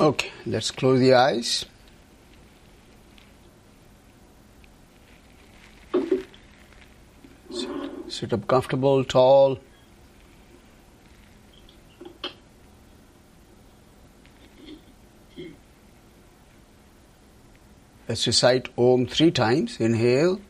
Okay, let's close the eyes. Sit up comfortable, tall. Let's recite Om 3 times. Inhale.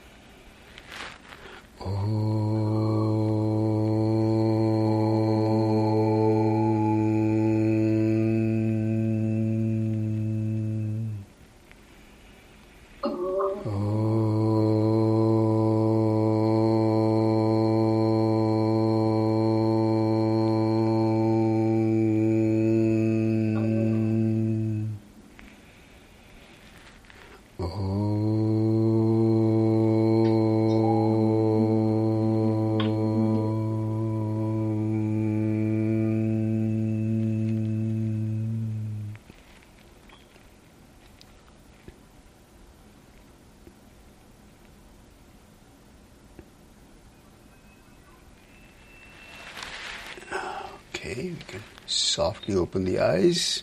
Okay, we can softly open the eyes.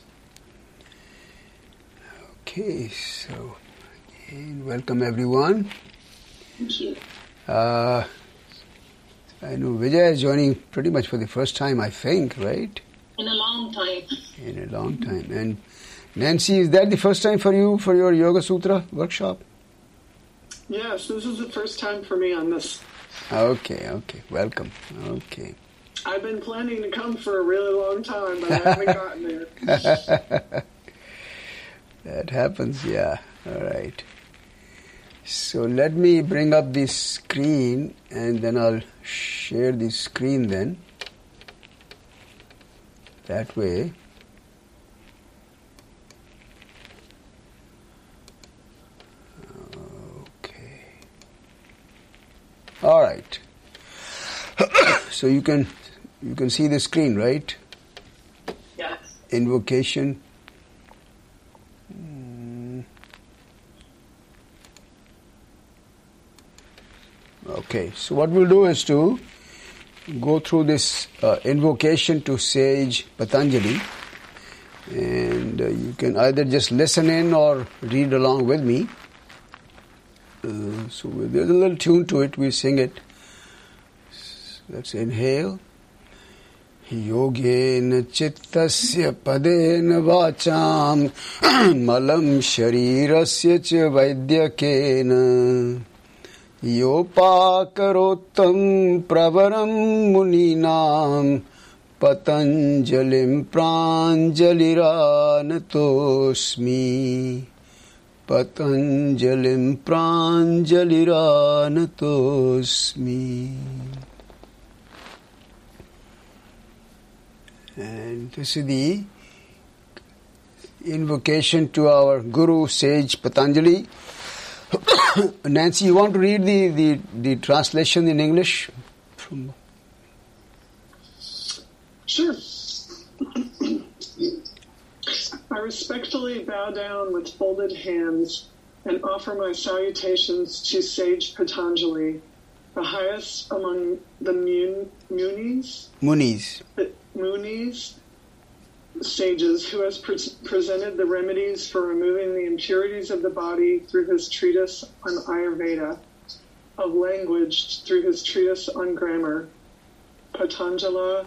Okay, so again, welcome everyone. Thank you. I know Vijay is joining pretty much for the first time, I think, right? In a long time. In a long time. And Nancy, is that the first time for you for your Yoga Sutra workshop? Yes, this is the first time for me on this. Okay, welcome. Okay. I've been planning to come for a really long time, but I haven't gotten there. That happens, yeah. All right. So let me bring up the screen and then I'll share the screen then. That way. Okay. All right. So you can see the screen, right? Yes. Invocation. Okay, so what we'll do is to go through this invocation to Sage Patanjali, and you can either just listen in or read along with me. So there's a little tune to it, we sing it. Let's inhale. Yogena chittasya padena vacham malam sharirasya cha vaidyakena Yopakarotam pravaram muninam patanjalim pranjaliranatosmi patanjalim pranjaliranatosmi. And this is the invocation to our Guru, Sage Patanjali. Nancy, you want to read the translation in English? Sure. I respectfully bow down with folded hands and offer my salutations to Sage Patanjali, the highest among the Munis, sages, who has presented the remedies for removing the impurities of the body through his treatise on Ayurveda, of language through his treatise on grammar, Patanjala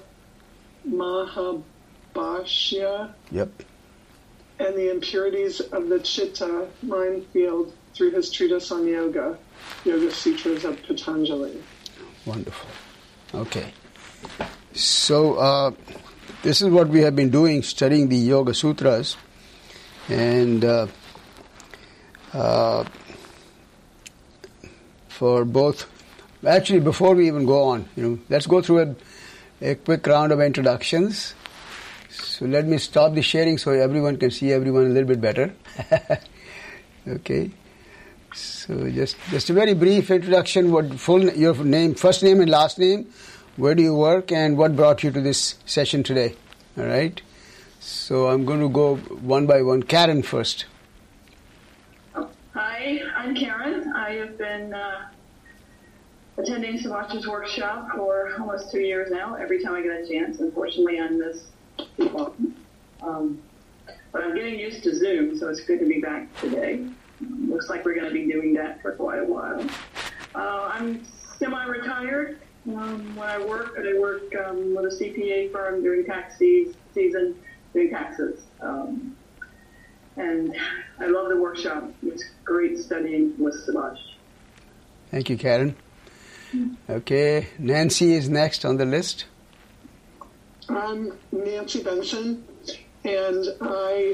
Mahabhashya, and the impurities of the Chitta, mind field, through his treatise on Yoga, Yoga Sutras of Patanjali. Wonderful. Okay. So, this is what we have been doing, studying the Yoga Sutras. And for both, actually before we even go on, let's go through a quick round of introductions. So let me stop the sharing so everyone can see everyone a little bit better. Okay. So just a very brief introduction, your name, first name and last name, where do you work, and what brought you to this session today? All right. So I'm going to go one by one. Karen first. Hi, I'm Karen. I have been attending Subhash's workshop for almost 2 years now, every time I get a chance. Unfortunately, I miss people. But But I'm getting used to Zoom, so it's good to be back today. Looks like we're going to be doing that for quite a while. I'm semi-retired. When I work with a CPA firm doing tax season, doing taxes. And I love the workshop. It's great studying with Subhash. Thank you, Karen. Okay, Nancy is next on the list. I'm Nancy Benson, and I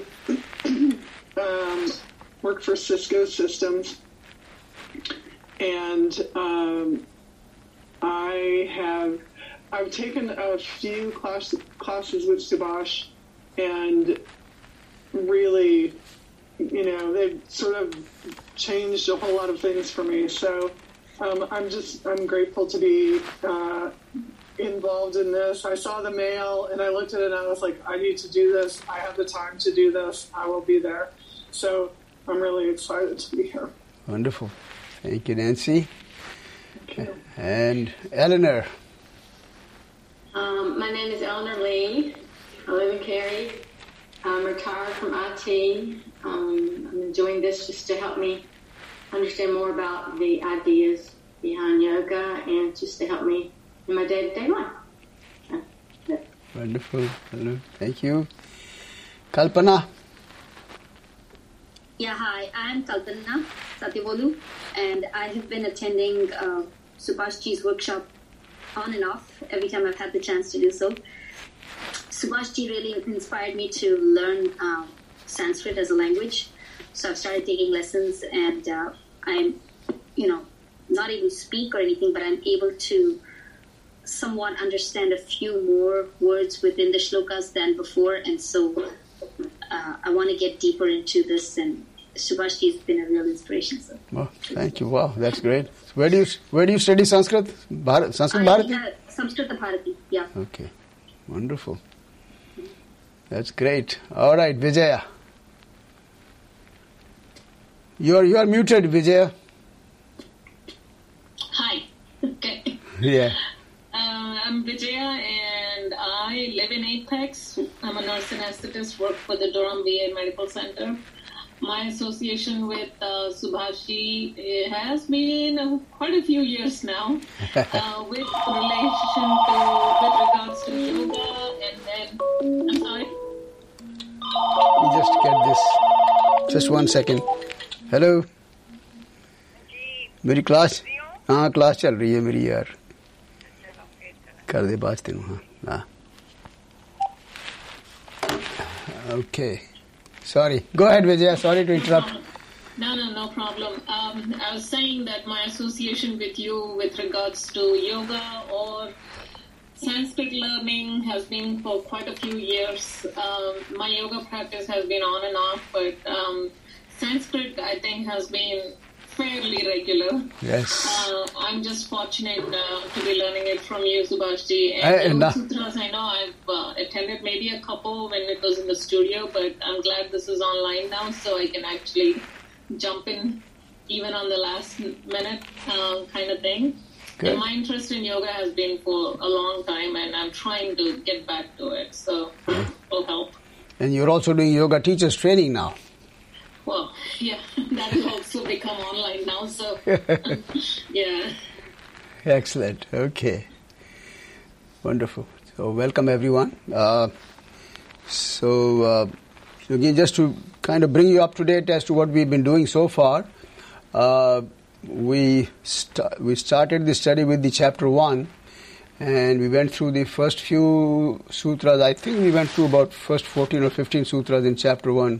work for Cisco Systems. And I've taken a few classes with Subhash, and really, they've sort of changed a whole lot of things for me. So I'm grateful to be involved in this. I saw the mail and I looked at it and I was like, I need to do this. I have the time to do this. I will be there. So I'm really excited to be here. Wonderful. Thank you, Nancy. Thank you. And Eleanor. My name is Eleanor Lee. I live in Cary. I'm retired from IT. I'm enjoying this just to help me understand more about the ideas behind yoga and just to help me in my day-to-day life. Wonderful. Hello. Thank you. Kalpana. Yeah, hi. I'm Kalpana Satyavolu, and I have been attending Subhashji's workshop on and off every time I've had the chance to do so. Subhashji really inspired me to learn Sanskrit as a language, so I've started taking lessons, and I'm, not able to speak or anything, but I'm able to somewhat understand a few more words within the shlokas than before, and so I want to get deeper into this, and Subhashji has been a real inspiration. So. Oh, thank you. Wow, that's great. Where do you study Sanskrit? Sanskrit Bharati? Sanskrit Bharati, yeah. Okay, wonderful. That's great. All right, Vijaya. You are muted, Vijaya. Hi. Okay. Yeah. I'm Vijaya, and I live in Apex. I'm a nurse anesthetist, work for the Durham VA Medical Center. My association with Subhashji has been quite a few years now, with regards to yoga, and then, I'm sorry? We just get this. Just 1 second. Hello. मेरी class class चल रही है मेरी यार कर दे बात तेनू हाँ Okay. Sorry. Go ahead, Vijaya. Sorry to interrupt. No problem. I was saying that my association with you with regards to yoga or Sanskrit learning has been for quite a few years. My yoga practice has been on and off, but Sanskrit, I think, has been fairly regular. Yes. I'm just fortunate to be learning it from you, Subhashji. And Sutras, I know I've attended maybe a couple when it was in the studio, but I'm glad this is online now, so I can actually jump in even on the last minute kind of thing. Good. And my interest in yoga has been for a long time, and I'm trying to get back to it, so it will help. And you're also doing yoga teachers training now. Well, yeah, that has also become online now, so yeah. Excellent. Okay. Wonderful. So welcome everyone. Again, just to kind of bring you up to date as to what we've been doing so far, we started the study with the chapter 1, and we went through the first few sutras. I think we went through about first 14 or 15 sutras in chapter 1.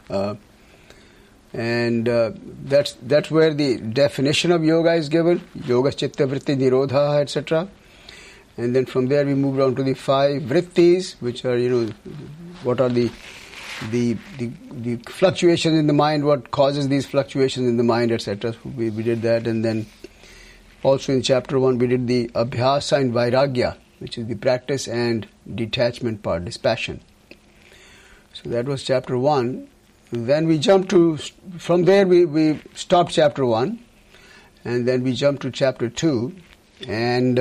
And that's where the definition of yoga is given, yoga chitta vritti nirodha, etc. And then from there we moved on to the 5 vrittis, which are, what are the fluctuations in the mind, what causes these fluctuations in the mind, etc. We did that, and then also in chapter 1 we did the abhyasa and vairagya, which is the practice and detachment part, dispassion. So that was chapter 1. Then we jumped to, from there we stopped chapter 1, and then we jumped to chapter 2, and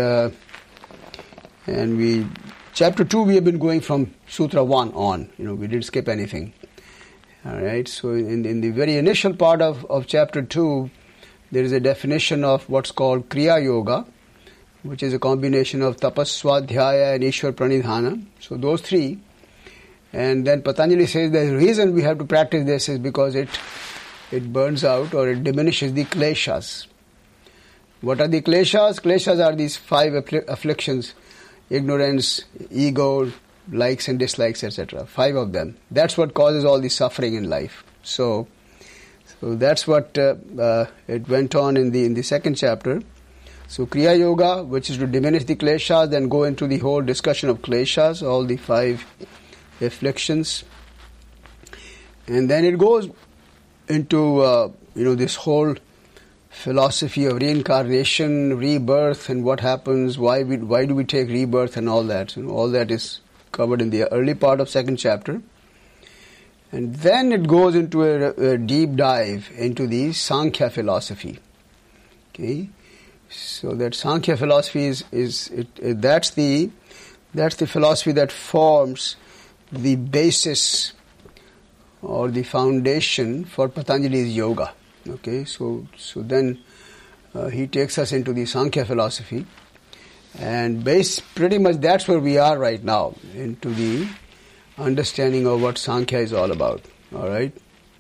chapter 2 we have been going from Sutra 1 on, we didn't skip anything. All right, so in the very initial part of chapter 2, there is a definition of what's called Kriya Yoga, which is a combination of Tapas, Swadhyaya and Ishwar Pranidhana. So those three. And then Patanjali says the reason we have to practice this is because it burns out or it diminishes the kleshas. What are the kleshas? Kleshas are these 5 afflictions: ignorance, ego, likes and dislikes, etc. 5 of them. That's what causes all the suffering in life. So that's what it went on in the second chapter. So Kriya Yoga, which is to diminish the kleshas, then go into the whole discussion of kleshas, all the 5 afflictions, and then it goes into this whole philosophy of reincarnation, rebirth, and what happens, why do we take rebirth, and all that. All that is covered in the early part of second chapter, and then it goes into a deep dive into the Sankhya philosophy. Okay, so that Sankhya philosophy that's the philosophy that forms the basis or the foundation for Patanjali's yoga. Okay, so then he takes us into the Sankhya philosophy, and pretty much that's where we are right now, into the understanding of what Sankhya is all about. All right.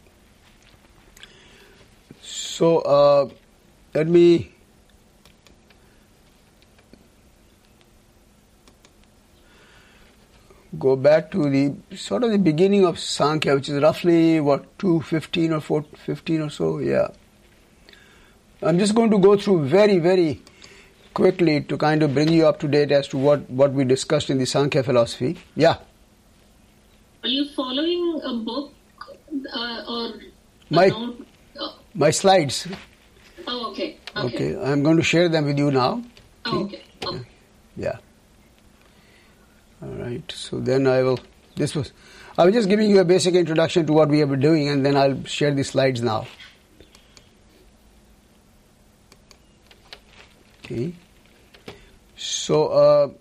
So let me go back to the sort of the beginning of Sankhya, which is roughly 215 or 415 or so. Yeah, I'm just going to go through very, very quickly to kind of bring you up to date as to what we discussed in the Sankhya philosophy. Yeah. Are you following a book or my slides? Oh, okay. Okay, I'm going to share them with you now. Okay. Yeah. All right, so then I was just giving you a basic introduction to what we have been doing, and then I'll share the slides now. Okay, so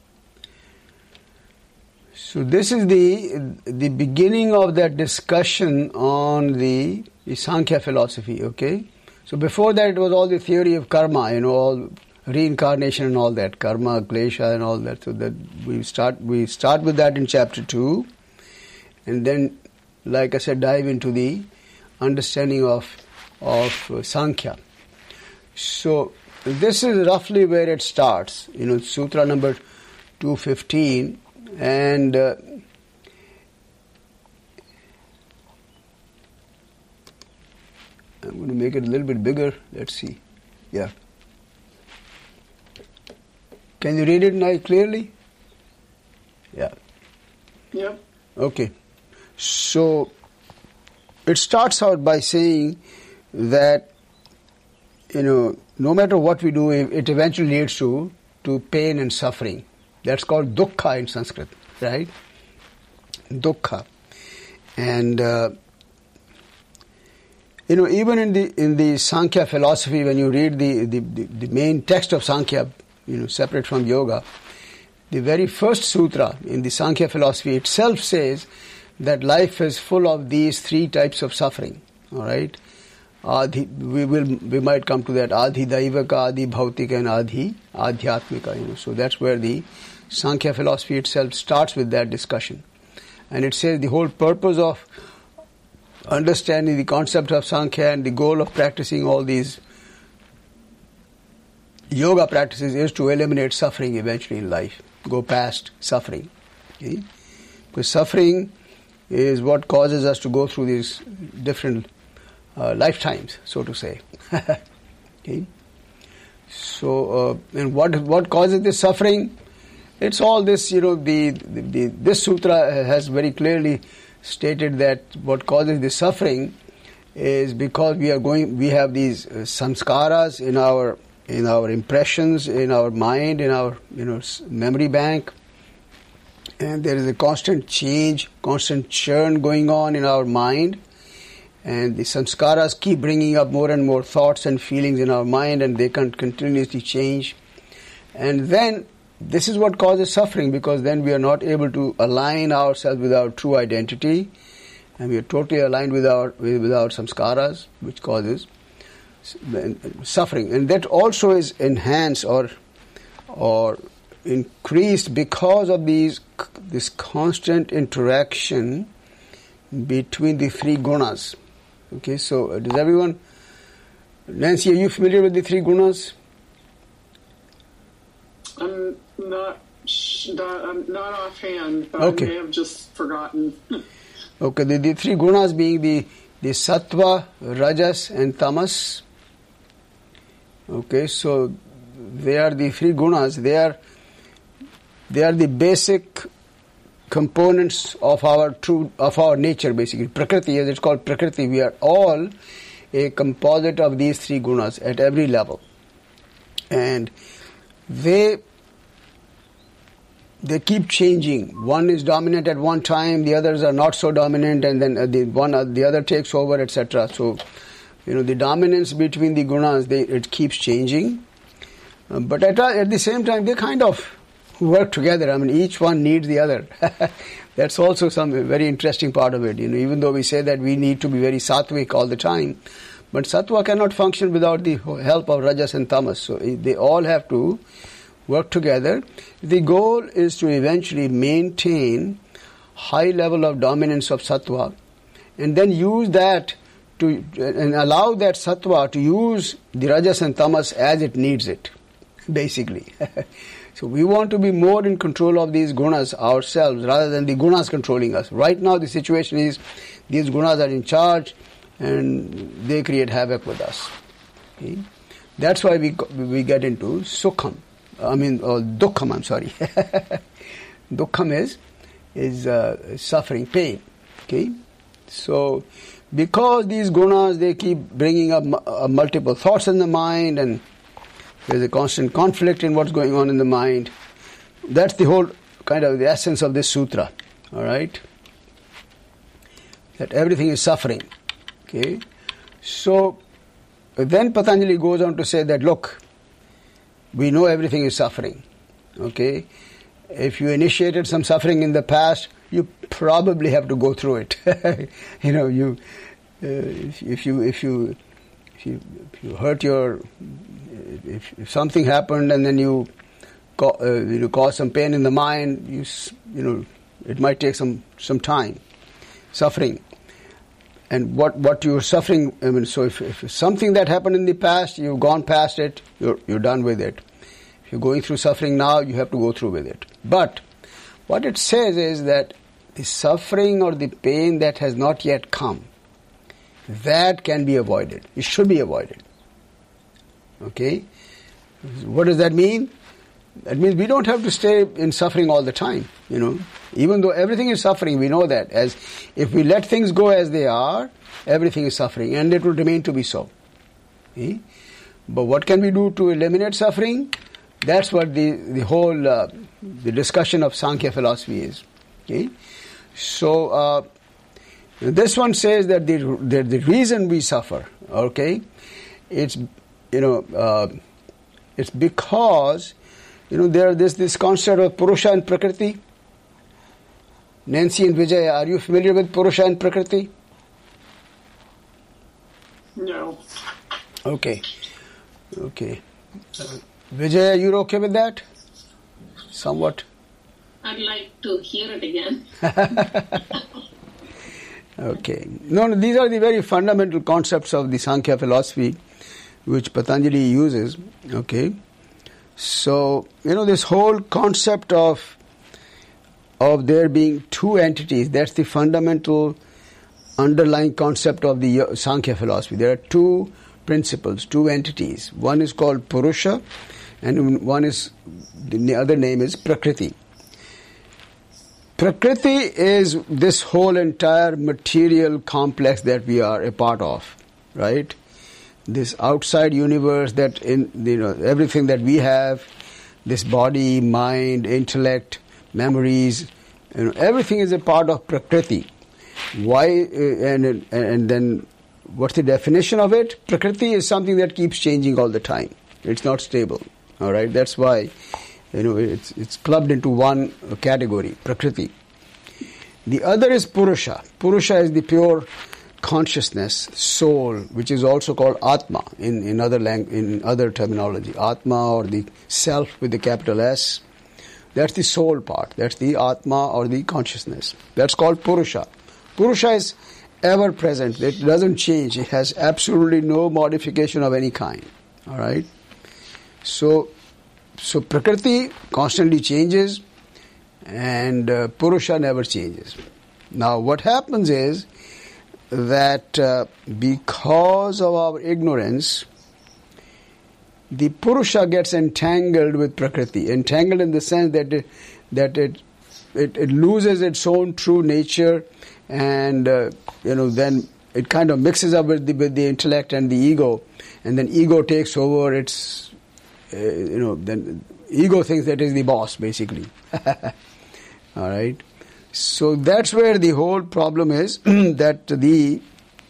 this is the beginning of that discussion on the Sankhya philosophy. Okay, so before that it was all the theory of karma, all reincarnation and all that, karma, klesha and all that. So that we start with that in chapter 2, and then, like I said, dive into the understanding of Sankhya. So this is roughly where it starts, sutra number 215, and I'm going to make it a little bit bigger. Let's see. Yeah. Can you read it now clearly? Yeah. Yep. Okay. So it starts out by saying that, no matter what we do, it eventually leads to pain and suffering. That's called dukkha in Sanskrit, right? Dukkha. And even in the Sankhya philosophy, when you read the main text of Sankhya, separate from yoga, the very first sutra in the Sankhya philosophy itself says that life is full of these 3 types of suffering. All right, we might come to that: Adhi Daivaka, Adhi Bhautika, and Adhi Adhyatmika. So that's where the Sankhya philosophy itself starts with that discussion, and it says the whole purpose of understanding the concept of Sankhya and the goal of practicing all these yoga practices is to eliminate suffering eventually in life, go past suffering. Okay? Because suffering is what causes us to go through these different lifetimes, so to say. Okay? So, and what causes this suffering? It's all this, this sutra has very clearly stated that what causes this suffering is because we have these samskaras in our impressions, in our mind, in our memory bank, and there is a constant change, constant churn going on in our mind, and the samskaras keep bringing up more and more thoughts and feelings in our mind, and they can continuously change, and then this is what causes suffering, because then we are not able to align ourselves with our true identity, and we are totally aligned with our samskaras, which causes suffering. And that also is enhanced or increased because of this constant interaction between the three gunas. Okay, so does everyone... Nancy, are you familiar with the three gunas? I'm not offhand, but okay. I may have just forgotten. Okay, the three gunas being the sattva, rajas and tamas. Okay, so they are the three gunas. They are the basic components of our nature, basically. Prakriti, as it's called Prakriti, we are all a composite of these three gunas at every level. And they keep changing. One is dominant at one time, the others are not so dominant, and then the other takes over, etc. So, the dominance between the gunas, it keeps changing. But at the same time, they kind of work together. I mean, each one needs the other. That's also some very interesting part of it. Even though we say that we need to be very sattvic all the time, but sattva cannot function without the help of rajas and tamas. So they all have to work together. The goal is to eventually maintain high level of dominance of sattva, and then use that and allow that sattva to use the rajas and tamas as it needs it, basically. So we want to be more in control of these gunas ourselves rather than the gunas controlling us. Right now the situation is these gunas are in charge and they create havoc with us. Okay? That's why we get into dukham. Dukham is suffering, pain. Okay? So because these gunas, they keep bringing up multiple thoughts in the mind, and there's a constant conflict in what's going on in the mind. That's the whole kind of the essence of this sutra. All right? That everything is suffering. Okay? So then Patanjali goes on to say that, look, we know everything is suffering. Okay? If you initiated some suffering in the past, you probably have to go through it. If you hurt if something happened and then you cause some pain in the mind, it might take some time, suffering. And what you're suffering, so if something that happened in the past, you've gone past it, you're done with it. If you're going through suffering now, you have to go through with it. But what it says is that the suffering or the pain that has not yet come, that can be avoided. It should be avoided. Okay? What does that mean? That means we don't have to stay in suffering all the time, Even though everything is suffering, we know that. As if we let things go as they are, everything is suffering, and it will remain to be so. Okay? But what can we do to eliminate suffering? That's what the whole the discussion of Sankhya philosophy is. Okay? So this one says that the reason we suffer, okay, it's because there's this concept of Purusha and Prakriti. Nancy and Vijaya, are you familiar with Purusha and Prakriti? No. Okay. Vijaya, you're okay with that? Somewhat? I'd like to hear it again. Okay. No, these are the very fundamental concepts of the Sankhya philosophy which Patanjali uses. Okay. So, this whole concept of there being two entities, that's the fundamental underlying concept of the Sankhya philosophy. There are two principles, two entities. One is called Purusha, and the other name is Prakriti. Prakriti is this whole entire material complex that we are a part of, right? This outside universe that everything that we have, this body, mind, intellect, memories, everything is a part of Prakriti. Why? And then what's the definition of it? Prakriti is something that keeps changing all the time. It's not stable. All right. That's why it's clubbed into one category, Prakriti. The other is Purusha. Purusha is the pure consciousness, soul, which is also called Atma in other terminology. Atma, or the self with the capital S. That's the soul part. That's the Atma, or the consciousness. That's called Purusha. Purusha is ever present. It doesn't change. It has absolutely no modification of any kind. All right? So Prakriti constantly changes, and Purusha never changes. Now what happens is that because of our ignorance, the Purusha gets entangled with Prakriti. Entangled in the sense that it loses its own true nature, and then it kind of mixes up with the intellect and the ego, and then ego takes over. Then ego thinks that is the boss, basically. All right. So that's where the whole problem is, that the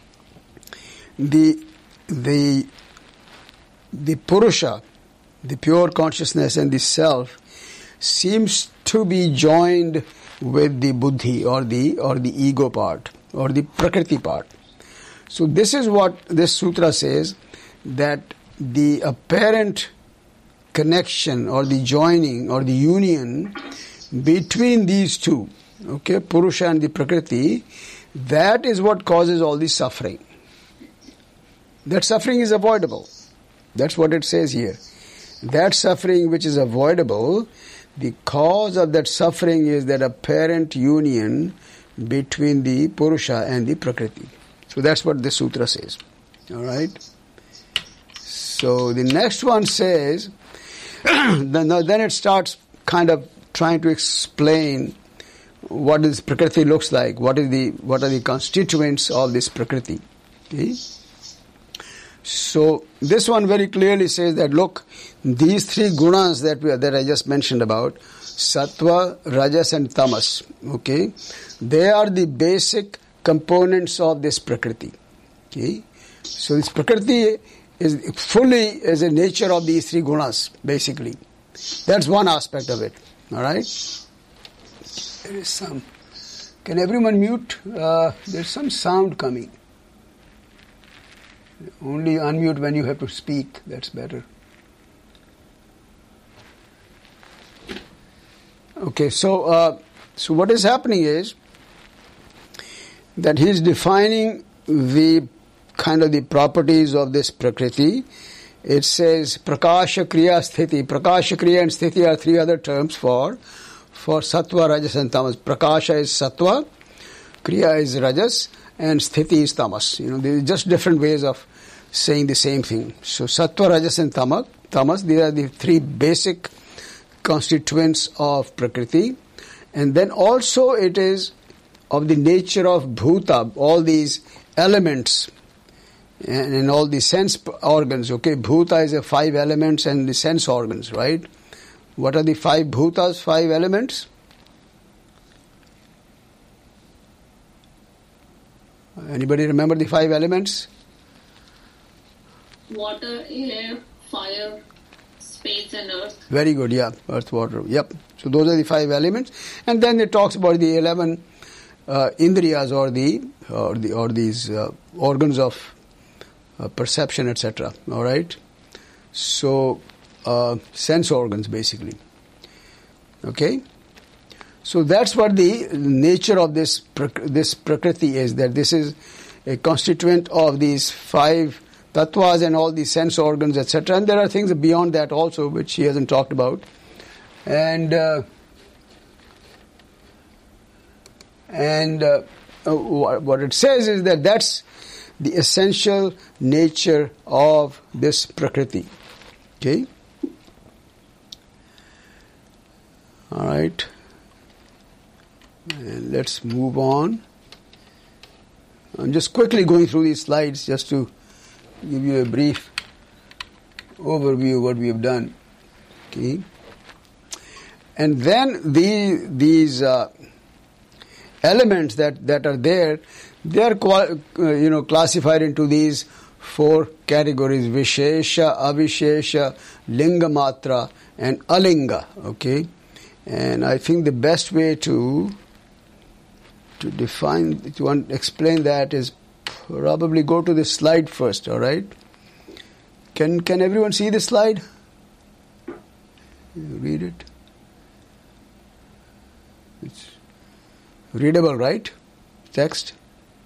Purusha, the pure consciousness and the self, seems to be joined with the Buddhi, or the ego part, or the Prakriti part. So this is what this sutra says, that the apparent connection, or the joining, or the union between these two, okay, Purusha and the Prakriti, that is what causes all the suffering. That suffering is avoidable. That's what it says here. That suffering which is avoidable, the cause of that suffering is that apparent union between the Purusha and the Prakriti. So that's what the sutra says. All right? So the next one says, then it starts kind of trying to explain what this Prakriti looks like, what are the constituents of this Prakriti. Okay? So this one very clearly says that, look, these three gunas that I just mentioned about, Sattva, Rajas and Tamas, okay, they are the basic components of this Prakriti. Okay? So this Prakriti is a nature of these three gunas, basically. That's one aspect of it. All right? There is some. Can everyone mute? There's some sound coming. Only unmute when you have to speak. That's better. Okay, so what is happening is that he is defining the kind of the properties of this Prakriti. It says Prakasha, Kriya, Sthiti. Prakasha, Kriya and Sthiti are three other terms for Sattva, Rajas and Tamas. Prakasha is Sattva, Kriya is Rajas, and Sthiti is Tamas. There are just different ways of saying the same thing. So Sattva, Rajas and Tamas, these are the three basic constituents of Prakriti. And then also it is of the nature of Bhuta, all these elements and all the sense organs. Okay, Bhuta is the 5 elements and the sense organs, right? What are the 5 Bhutas, 5 elements? Anybody remember the 5 elements? Water, air, fire, space and earth. Very good, yeah. Earth, water, yep. So those are the 5 elements. And then it talks about the 11 indriyas, or these organs of perception, etc. All right? So sense organs, basically. Okay? So that's what the nature of this Prakriti is, that this is a constituent of these 5 tattvas and all these sense organs, etc. And there are things beyond that also which he hasn't talked about. And what it says is that that's the essential nature of this Prakriti. Okay? All right. And let's move on. I'm just quickly going through these slides just to give you a brief overview of what we have done. Okay? And then these elements that are there, they are classified into these 4 categories: Vishesha, Avishesha, Linga Matra, and Alinga. Okay? And I think the best way to to define, if you want to explain that, is probably go to this slide first, all right? Can everyone see this slide? Read it. It's readable, right? Text?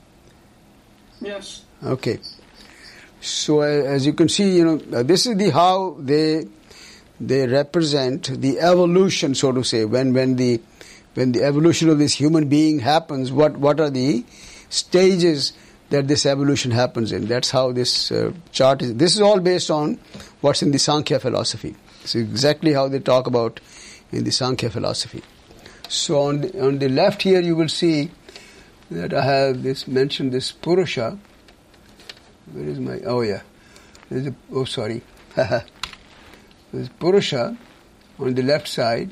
Yes. Okay. So as you can see, this is how they represent the evolution, so to say. When the evolution of this human being happens, what are the stages that this evolution happens in? That's how this chart is. This is all based on what's in the Sankhya philosophy. It's exactly how they talk about in the Sankhya philosophy. So on the left here, you will see that I have mentioned this Purusha. Where is my? Oh yeah, sorry. There's Purusha on the left side,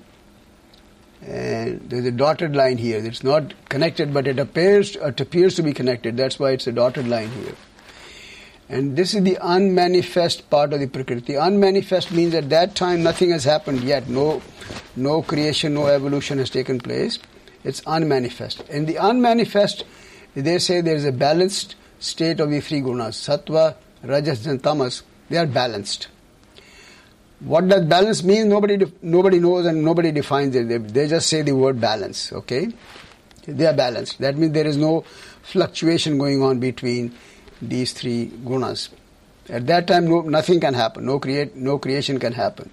and there's a dotted line here. It's not connected, but it appears to be connected. That's why it's a dotted line here. And this is the unmanifest part of the Prakriti. Unmanifest means at that time nothing has happened yet. No creation, no evolution has taken place. It's unmanifest. In the unmanifest, they say there is a balanced state of the three gunas. Sattva, Rajas and Tamas. They are balanced. What does balance mean? Nobody knows and nobody defines it. They just say the word balance. Okay? They are balanced. That means there is no fluctuation going on between these three gunas. At that time, nothing can happen. No creation can happen.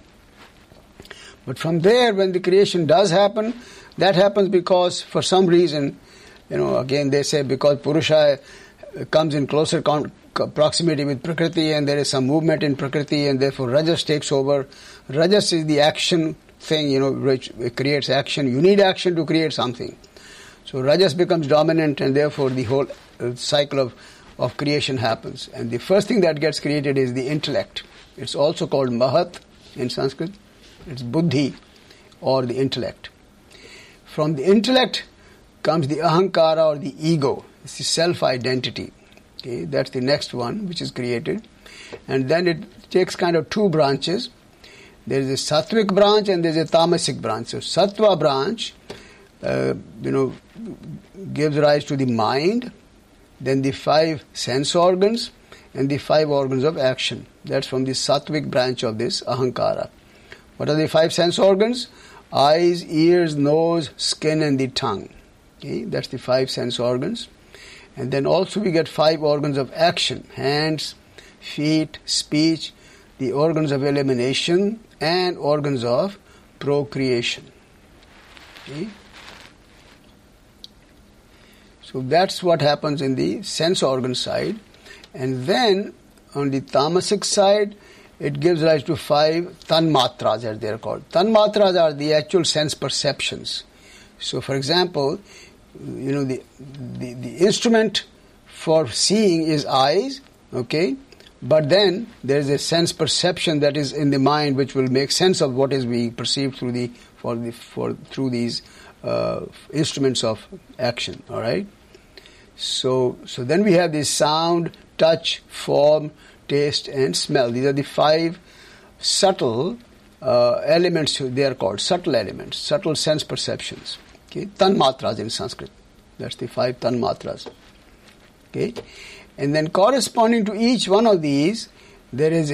But from there, when the creation does happen, that happens because for some reason, again they say because Purusha comes in closer proximity with Prakriti and there is some movement in Prakriti and therefore Rajas takes over. Rajas is the action thing, which creates action. You need action to create something. So Rajas becomes dominant and therefore the whole cycle of creation happens. And the first thing that gets created is the intellect. It's also called Mahat in Sanskrit. It's Buddhi or the intellect. From the intellect comes the Ahankara or the ego. It's the self-identity. Okay, that's the next one which is created. And then it takes kind of two branches. There is a Sattvic branch and there is a Tamasic branch. So Sattva branch, gives rise to the mind, then the 5 sense organs, and the 5 organs of action. That's from the Sattvic branch of this Ahankara. What are the 5 sense organs? Eyes, ears, nose, skin, and the tongue. Okay, that's the 5 sense organs. And then also we get 5 organs of action. Hands, feet, speech, the organs of elimination, and organs of procreation. Okay. So that's what happens in the sense organ side. And then on the tamasic side, it gives rise to 5 tanmatras, as they are called. Tanmatras are the actual sense perceptions. So for example, the instrument for seeing is eyes, okay? But then there is a sense perception that is in the mind which will make sense of what is being perceived through these instruments of action, all right? So then we have the sound, touch, form, taste, and smell. These are the 5 subtle elements. They are called subtle elements, subtle sense perceptions. Okay, tanmatras in Sanskrit. That's the 5 tanmatras. Okay, and then corresponding to each one of these, there is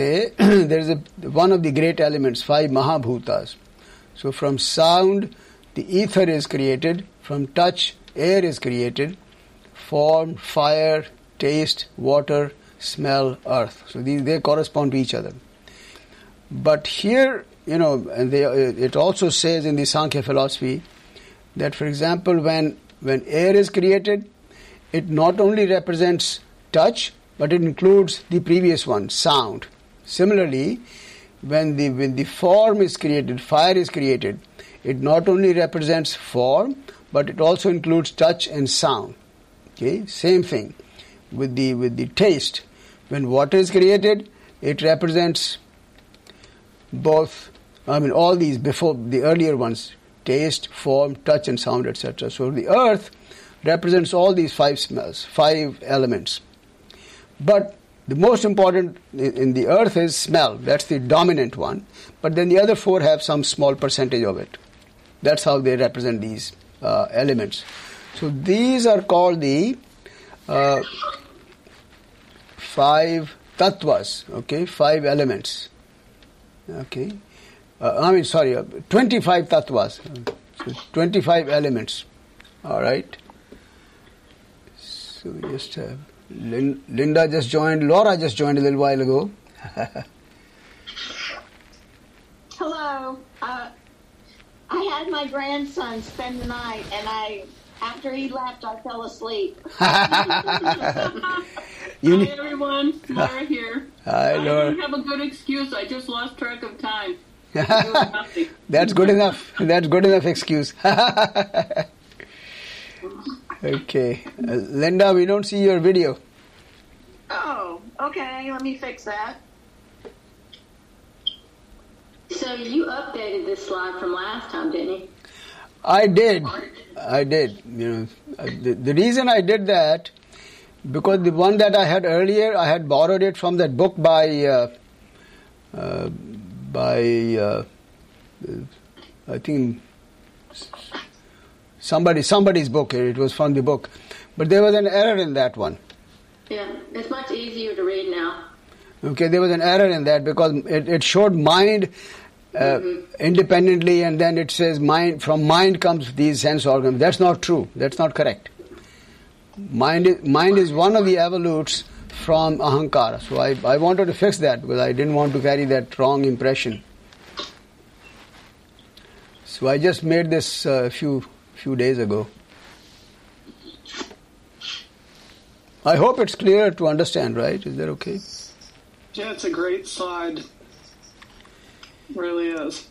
one of the great elements, 5 mahabhutas. So from sound, the ether is created. From touch, air is created. Form, fire, taste, water, smell, earth. So they correspond to each other. But here, and it also says in the Sankhya philosophy that, for example, when air is created, it not only represents touch, but it includes the previous one, sound. Similarly, when the form is created, fire is created, it not only represents form, but it also includes touch and sound. Okay, same thing with the taste. When water is created, it represents both. All these before the earlier ones: taste, form, touch, and sound, etc. So the earth represents all these 5 smells, 5 elements. But the most important in the earth is smell. That's the dominant one. But then the other 4 have some small percentage of it. That's how they represent these elements. So these are called the 5 tattvas, okay, 5 elements. Okay. 25 tattvas. So 25 elements. All right. So we just have Linda just joined. Laura just joined a little while ago. Hello. I had my grandson spend the night, and after he left, I fell asleep. Hi, everyone. Laura here. Hi, Laura. I don't have a good excuse. I just lost track of time. That's good enough. That's good enough excuse. Okay. Linda, we don't see your video. Oh, okay. Let me fix that. So you updated this slide from last time, didn't you? I did. You know, the reason I did that, because the one that I had earlier, I had borrowed it from that book by I think somebody's book. It was from the book, but there was an error in that one. Yeah, it's much easier to read now. Okay, there was an error in that because it showed mind independently, and then it says mind. From mind comes these sense organs. That's not true. That's not correct. Mind is one of the evolutes from ahankara. So I wanted to fix that because I didn't want to carry that wrong impression. So I just made this a few days ago. I hope it's clear to understand, right? Is that okay? Yeah, it's a great slide. It really is.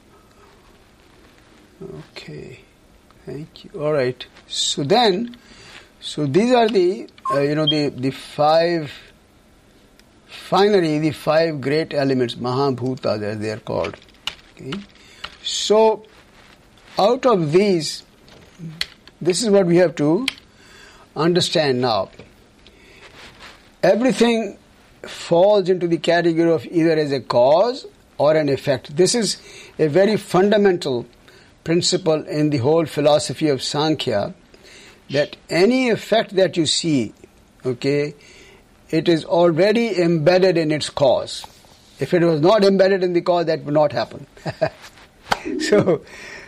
Okay. Thank you. All right. So these are the the 5. Finally, the 5 great elements, Mahabhutas, as they are called. Okay. So, out of these, this is what we have to understand now. Everything falls into the category of either as a cause or an effect. This is a very fundamental principle in the whole philosophy of Sankhya, that any effect that you see, okay, it is already embedded in its cause. If it was not embedded in the cause, that would not happen. So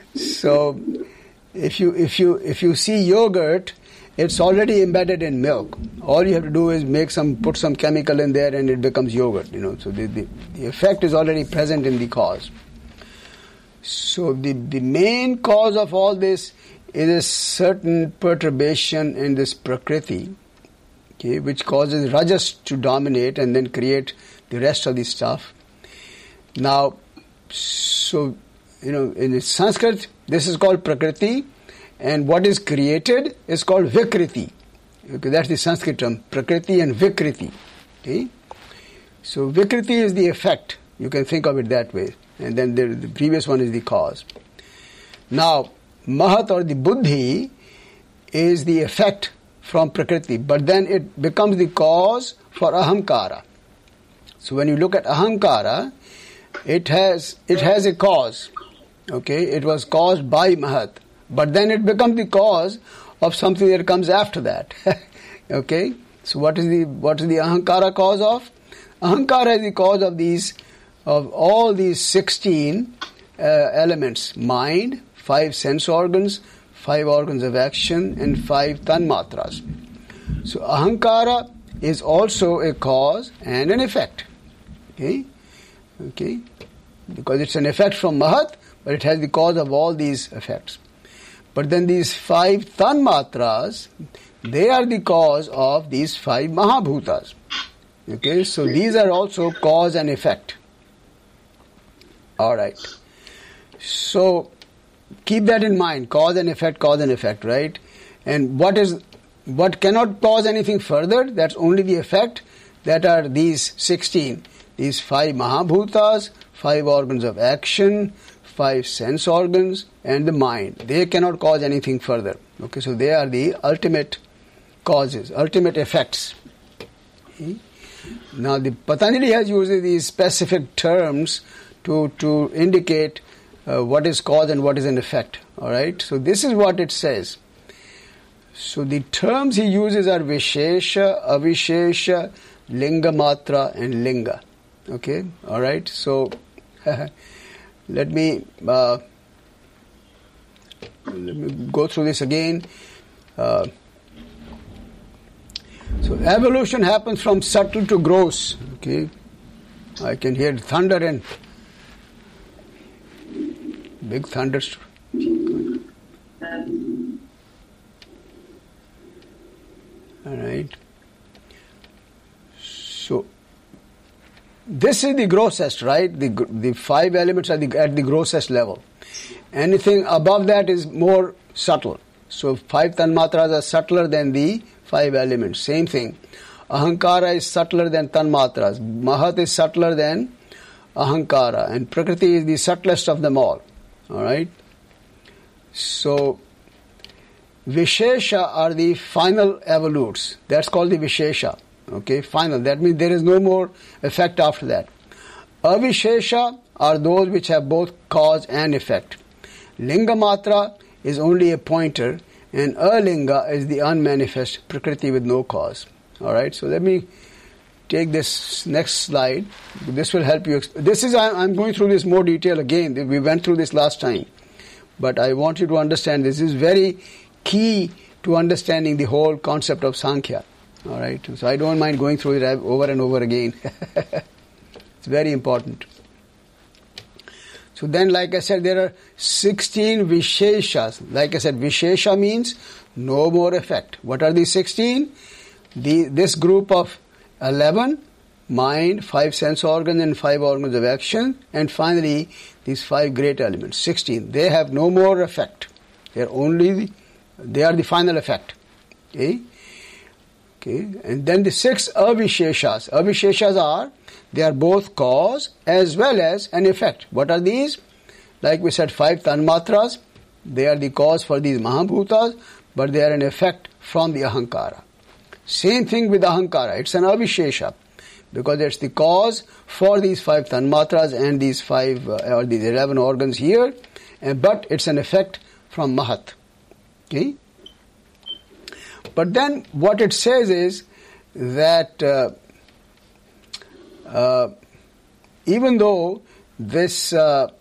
if you see yogurt, it's already embedded in milk. All you have to do is put some chemical in there, and it becomes yogurt. So the effect is already present in the cause. So the main cause of all this is a certain perturbation in this prakriti, okay, which causes rajas to dominate and then create the rest of the stuff. Now, so in Sanskrit, this is called prakriti, and what is created is called vikriti. Okay, that's the Sanskrit term, prakriti and vikriti. Okay, so vikriti is the effect. You can think of it that way, and then the previous one is the cause. Now, Mahat or the buddhi is the effect from prakriti, but then it becomes the cause for ahankara. So when you look at ahankara, it has a cause. Okay, it was caused by Mahat, but then it becomes the cause of something that comes after that. Okay, so what is the ahankara cause of? Ahankara is the cause of all these 16 elements: mind, 5 sense organs, 5 organs of action, and 5 tanmatras. So ahankara is also a cause and an effect. Okay, because it's an effect from Mahat, but it has the cause of all these effects. But then these 5 tanmatras, they are the cause of these 5 Mahabhutas. Okay, so these are also cause and effect. All right. So keep that in mind, cause and effect, right? And what cannot cause anything further, that's only the effect, that are these 16. These 5 Mahabhutas, 5 organs of action, 5 sense organs, and the mind. They cannot cause anything further. Okay, so they are the ultimate causes, ultimate effects. Okay. Now the Patanjali has used these specific terms to indicate what is cause and what is an effect. All right. So this is what it says. So the terms he uses are Vishesha, Avishesha, Linga Matra and Linga. Okay, alright, so let me go through this again. So evolution happens from subtle to gross. Okay, I can hear thunder and big thunderstorm. All right. So this is the grossest, right? The 5 elements are at the grossest level. Anything above that is more subtle. So 5 tanmatras are subtler than the 5 elements. Same thing. Ahankara is subtler than tanmatras. Mahat is subtler than Ahankara. And Prakriti is the subtlest of them all. Alright? So Vishesha are the final evolutes. That's called the Vishesha. Okay, final. That means there is no more effect after that. Avishesha are those which have both cause and effect. Linga Matra is only a pointer, and Alinga is the unmanifest Prakriti with no cause. Alright, so let me take this next slide. This will help you. I'm going through this more detail again. We went through this last time. But I want you to understand this is very key to understanding the whole concept of Sankhya. Alright, so I don't mind going through it over and over again. It's very important. So then, like I said, there are 16 Visheshas. Like I said, Vishesha means no more effect. What are these 16? This group of 11, mind, 5 sense organs and 5 organs of action, and finally these 5 great elements, 16. They have no more effect. They are the final effect. Okay? Okay, and then the 6 Avisheshas. Avisheshas they are both cause as well as an effect. What are these? Like we said, 5 tanmatras. They are the cause for these Mahabhutas, but they are an effect from the Ahankara. Same thing with Ahankara. It's an Avishesha, because it's the cause for these 5 tanmatras and these 5 or these 11 organs here, but it's an effect from Mahat. Okay? But then what it says is that even though this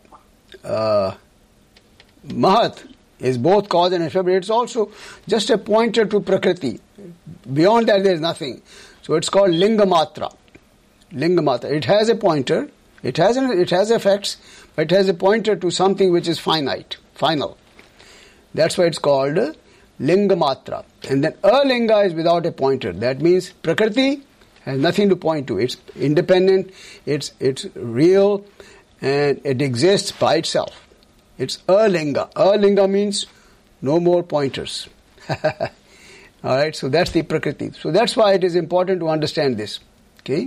Mahat is both cause and effect, it's also just a pointer to Prakriti. Beyond that there is nothing. So it's called Linga Matra. Linga Matra. It has a pointer, it has effects, but it has a pointer to something which is finite, final. That's why it's called Linga Matra. And then Alinga is without a pointer. That means Prakriti has nothing to point to. It's independent, it's real, and it exists by itself. It's Alinga. Alinga means no more pointers. Alright, so that's the Prakriti. So that's why it is important to understand this. Okay?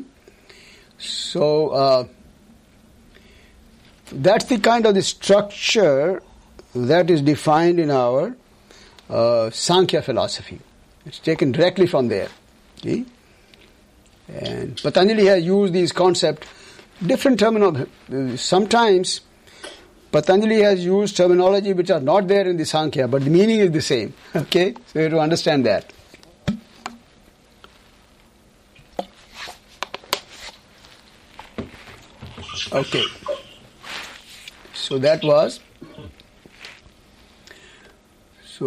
So that's the kind of the structure that is defined in our Sankhya philosophy. It's taken directly from there. Okay? And Patanjali has used these concepts, different terminology. Sometimes Patanjali has used terminology which are not there in the Sankhya, but the meaning is the same. Okay? So you have to understand that. Okay. So that was... So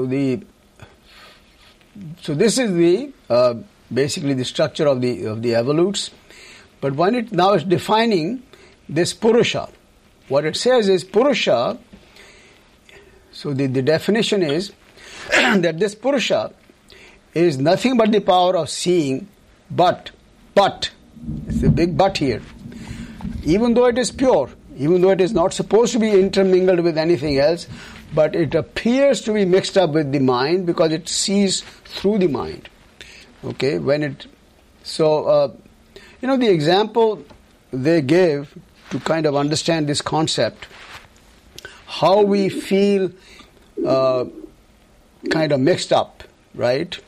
this is the basically the structure of the evolutes. But when it now is defining this Purusha, what it says is Purusha. So the definition is that this Purusha is nothing but the power of seeing, but it's a big but here. Even though it is pure, even though it is not supposed to be intermingled with anything else, but it appears to be mixed up with the mind because it sees through the mind. Okay, the example they give to kind of understand this concept, how we feel kind of mixed up, right?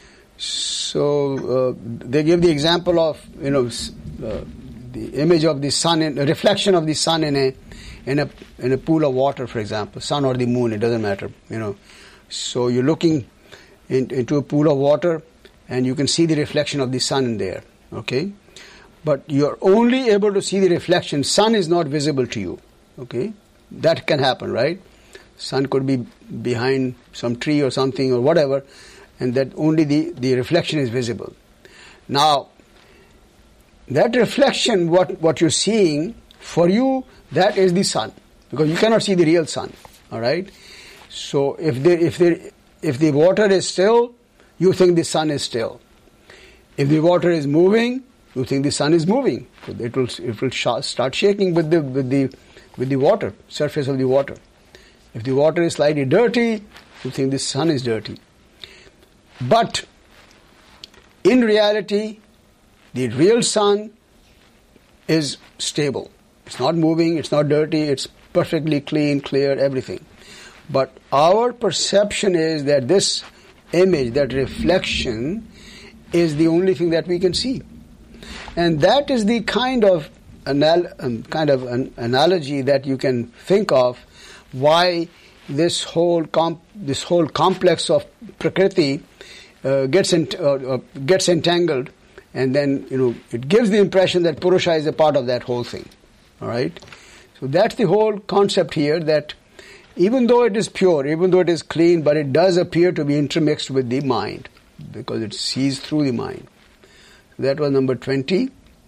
So they give the example of the image of the sun, a reflection of the sun in a pool of water, for example, sun or the moon, it doesn't matter, So you're looking into a pool of water, and you can see the reflection of the sun in there. Okay, but you're only able to see the reflection. Sun is not visible to you. Okay, that can happen, right? Sun could be behind some tree or something or whatever, and that only the reflection is visible. Now, that reflection, what you're seeing, for you, that is the sun, because you cannot see the real sun. All right. So if the water is still, you think the sun is still. If the water is moving, you think the sun is moving. So it will start shaking with the water, surface of the water. If the water is slightly dirty, you think the sun is dirty. But in reality, the real sun is stable. It's not moving, it's not dirty, it's perfectly clean, clear, everything. But our perception is that this image, that reflection, is the only thing that we can see. And that is the kind of an analogy that you can think of why this whole complex of Prakriti gets entangled, and then it gives the impression that Purusha is a part of that whole thing. All right. So that's the whole concept here, that even though it is pure, even though it is clean, but it does appear to be intermixed with the mind, because it sees through the mind. That was number 20.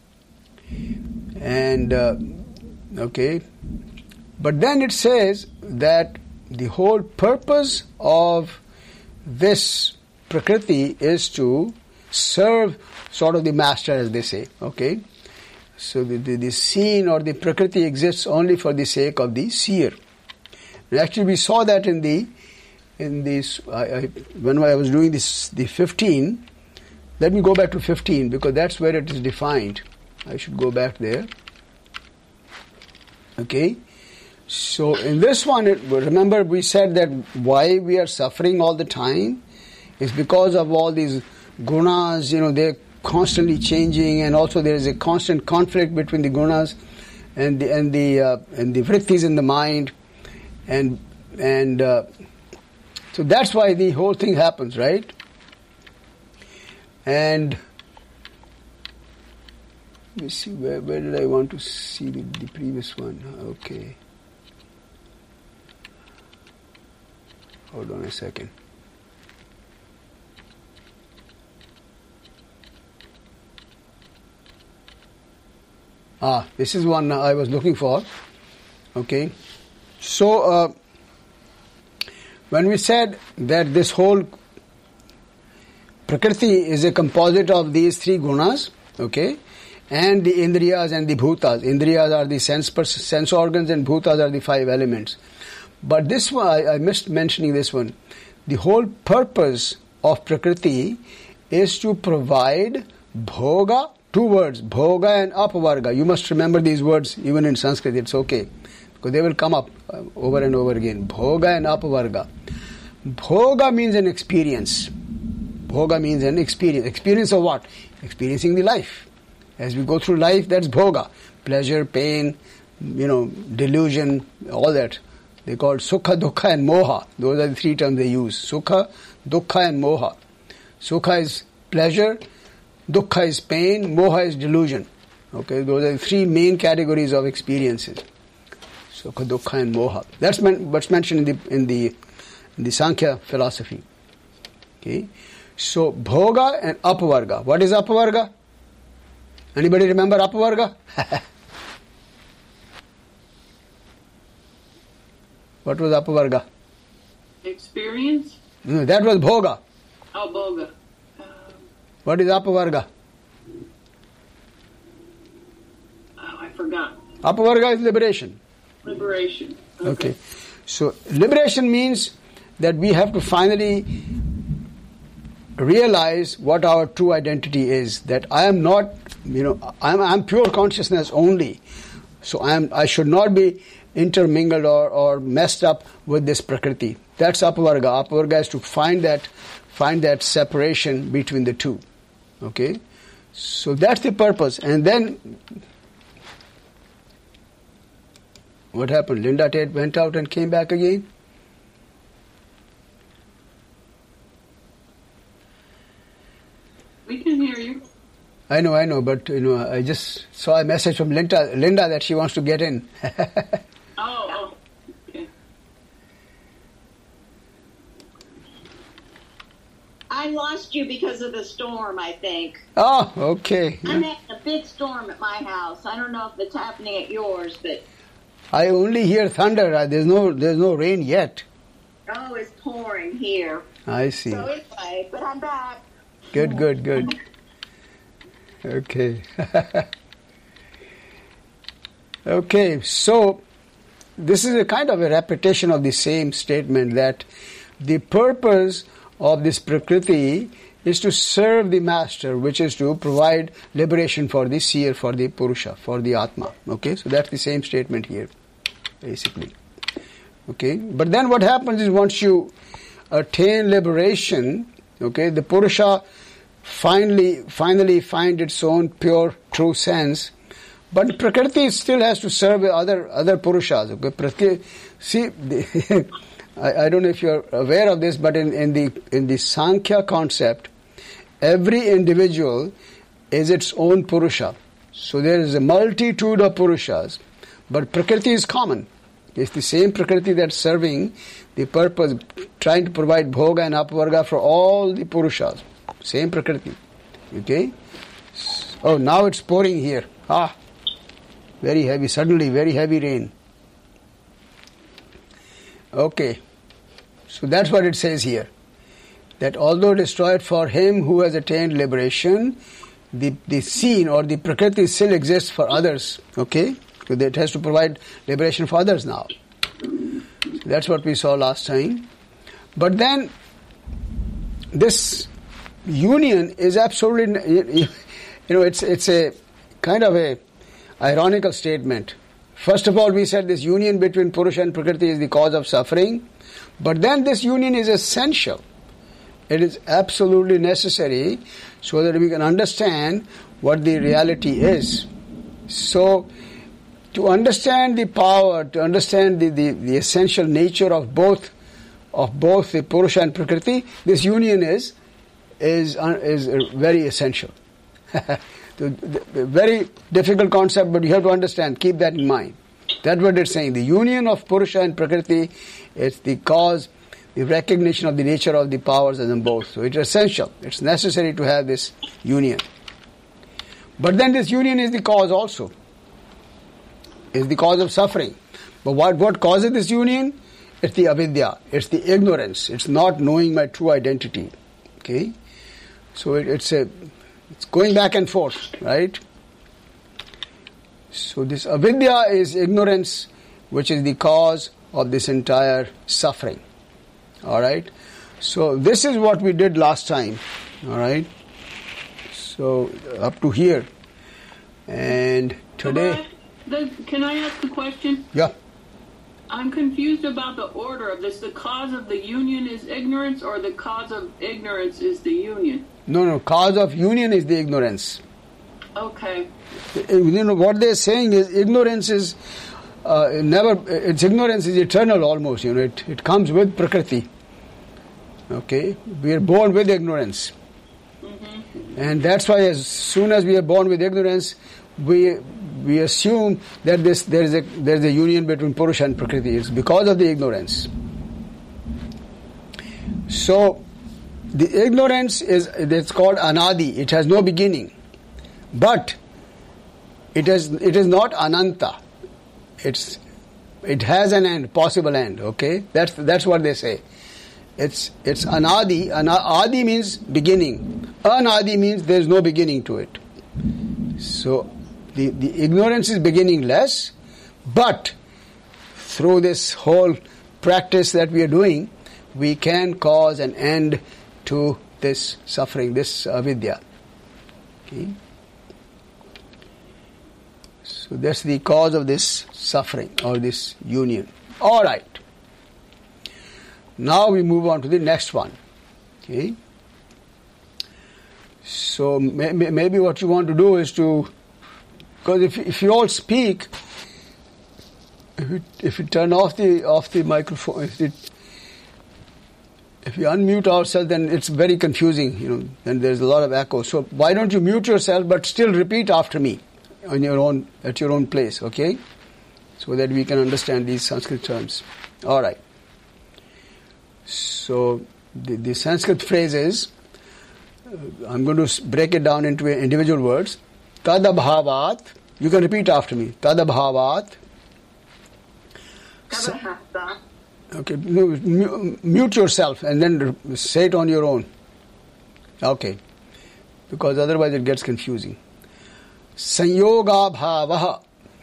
And okay, but then it says that the whole purpose of this Prakriti is to serve sort of the master, as they say. Okay, so the scene or the Prakriti exists only for the sake of the seer. And actually, we saw that in this when I was doing this, the 15. Let me go back to 15, because that's where it is defined. I should go back there. Okay. So in this one, remember we said that why we are suffering all the time is because of all these gunas. They're constantly changing, and also there is a constant conflict between the gunas and the vrittis in the mind, and so that's why the whole thing happens, right? And let me see, where did I want to see the previous one? Okay. Hold on a second. This is one I was looking for. Okay. So, when we said that this whole Prakriti is a composite of these three gunas, okay, and the Indriyas and the Bhutas. Indriyas are the sense organs, and Bhutas are the 5 elements. But this one, I missed mentioning this one. The whole purpose of Prakriti is to provide bhoga, 2 words, bhoga and apavarga. You must remember these words even in Sanskrit, it's okay, because they will come up over and over again. Bhoga and apavarga. Bhoga means an experience. Bhoga means an experience. Experience of what? Experiencing the life. As we go through life, that's bhoga. Pleasure, pain, delusion, all that. They call sukha, dukkha and moha. Those are the 3 terms they use. Sukha, dukkha and moha. Sukha is pleasure, dukkha is pain, moha is delusion. Okay, those are the 3 main categories of experiences. Sukha, dukkha and moha. That's what's mentioned in the Sankhya philosophy. Okay. So, bhoga and apavarga. What is apavarga? Anybody remember apavarga? What was apavarga? Experience? No, that was bhoga. Oh, bhoga. What is apavarga? I forgot. Apavarga is liberation. Liberation. Okay. So, liberation means that we have to finally realize what our true identity is, that I am not, I'm pure consciousness only. So I should not be intermingled or messed up with this Prakriti. That's apavarga. Apavarga is to find that separation between the two. Okay? So that's the purpose. And then what happened? Linda Tate went out and came back again? We can hear you. I know, but I just saw a message from Linda that she wants to get in. Oh, okay. I lost you because of the storm, I think. Oh, okay. I'm having a big storm at my house. I don't know if it's happening at yours, but I only hear thunder. There's no rain yet. oh, it's pouring here. I see. So anyway, but I'm back. Good. Okay. Okay, so this is a kind of a repetition of the same statement that the purpose of this Prakriti is to serve the master, which is to provide liberation for the seer, for the Purusha, for the Atma. Okay, so that's the same statement here, basically. Okay, but then what happens is once you attain liberation, okay, the Purusha finally find its own pure, true sense. But Prakriti still has to serve other Purushas. Okay, I don't know if you're aware of this, but in the Sankhya concept, every individual is its own Purusha. So there is a multitude of Purushas, but Prakriti is common. It's the same Prakriti that's serving the purpose, trying to provide bhoga and apvarga for all the Purushas. Same Prakriti. Okay? Oh, now it's pouring here. Very heavy, suddenly very heavy rain. Okay. So that's what it says here. That although destroyed for him who has attained liberation, the scene or the Prakriti still exists for others. Okay? So it has to provide liberation for others now. So that's what we saw last time. But then, this union is absolutely, it's a kind of a ironical statement. First of all, we said this union between Purusha and Prakriti is the cause of suffering, but then this union is essential. It is absolutely necessary so that we can understand what the reality is. So, to understand the power, to understand the essential nature of both the Purusha and Prakriti, this union is very essential. Very difficult concept, but you have to understand, keep that in mind. That's what it's saying. The union of Purusha and Prakriti is the cause, the recognition of the nature of the powers in them both. So it's essential. It's necessary to have this union. But then this union is the cause also. Is the cause of suffering. But what causes this union? It's the avidya. It's the ignorance. It's not knowing my true identity. Okay? So it's going back and forth, right? So this avidya is ignorance, which is the cause of this entire suffering. Alright? So this is what we did last time. Alright? So up to here. And today... Can I ask a question? Yeah. I'm confused about the order of this. The cause of the union is ignorance, or the cause of ignorance is the union? No. Cause of union is the ignorance. Okay. What they're saying is ignorance is ignorance is eternal almost. It comes with Prakriti. Okay, we are born with ignorance, and that's why as soon as we are born with ignorance, we assume that there is a union between Purusha and Prakriti. It's because of the ignorance. So the ignorance it's called anadi. It has no beginning, but it is not ananta. It has an end, possible end. Okay, that's what they say. It's anadi. Adi means beginning. Anadi means there is no beginning to it. So the ignorance is beginningless, but through this whole practice that we are doing, we can cause an end to this suffering, this avidya. Okay? So that's the cause of this suffering or this union. All right. Now we move on to the next one. Okay. So maybe what you want to do is to, because if you all speak, if you turn off the microphone, If you unmute ourselves, then it's very confusing, then there's a lot of echo. So why don't you mute yourself, but still repeat after me at your own place, okay? So that we can understand these Sanskrit terms. All right. So the Sanskrit phrase is, I'm going to break it down into individual words. Tadabhavat. You can repeat after me. Tadabhavat. Okay, mute yourself and then say it on your own. Okay, because otherwise it gets confusing. Sanyoga bhavaha.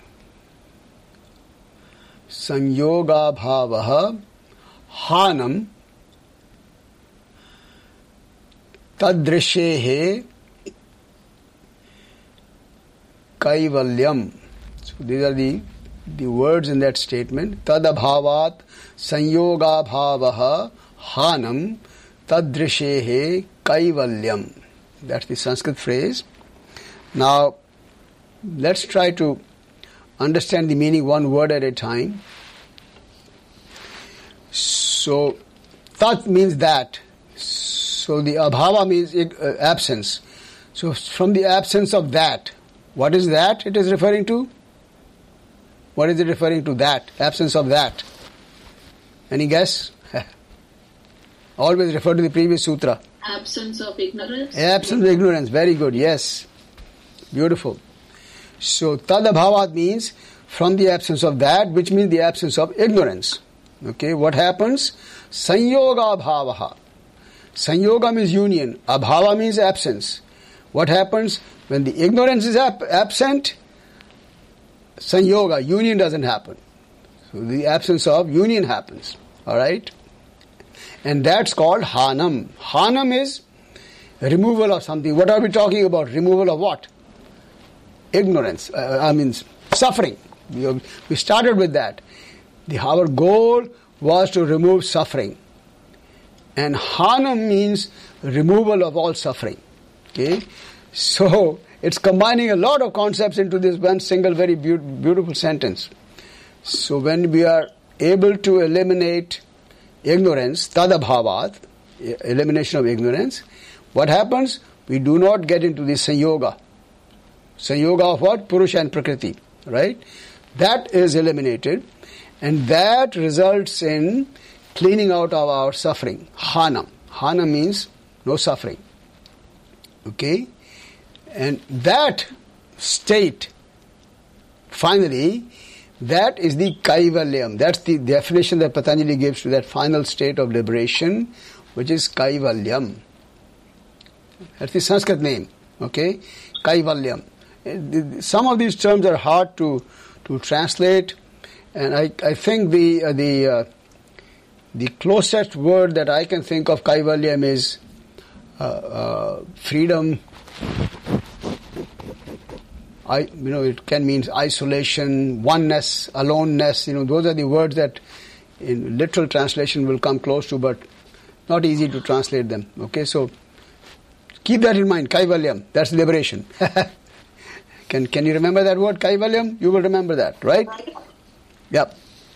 Sanyoga bhavaha hanam tadrishehe kaivalyam. So these are the words in that statement. Tadabhavat sanyoga bhavaha hanam tadrishehe kaivalyam. That's the Sanskrit phrase. Now, let's try to understand the meaning one word at a time. So, tat means that. So, the abhava means absence. So, from the absence of that, what is that it is referring to? What is it referring to, that? Absence of that. Any guess? Always refer to the previous sutra. Absence of ignorance. Absence of ignorance. Very good. Yes. Beautiful. So, tadabhavat means from the absence of that, which means the absence of ignorance. Okay, what happens? Sanyoga bhavaha. Sanyoga means union. Abhava means absence. What happens? When the ignorance is absent, sanyoga, union doesn't happen. So the absence of union happens. Alright? And that's called hanam. Hanam is removal of something. What are we talking about? Removal of what? Ignorance. Suffering. We started with that. Our goal was to remove suffering. And hanam means removal of all suffering. Okay? So, it's combining a lot of concepts into this one single very beautiful sentence. So, when we are able to eliminate ignorance, tadabhavat, elimination of ignorance, what happens? We do not get into this sanyoga. Sanyoga of what? Purusha and Prakriti. Right? That is eliminated. And that results in cleaning out of our suffering. Hanam. Hanam means no suffering. Okay? And that state, finally, that is the kaivalyam. That's the definition that Patanjali gives to that final state of liberation, which is kaivalyam. That's the Sanskrit name. Okay? Kaivalyam. Some of these terms are hard to translate, and I think the closest word that I can think of kaivalyam is freedom. It can mean isolation, oneness, aloneness. Those are the words that in literal translation will come close to, but not easy to translate them. Okay, so keep that in mind. Kaivalyam, that's liberation. Can you remember that word, kaivalyam? You will remember that, right? Yep.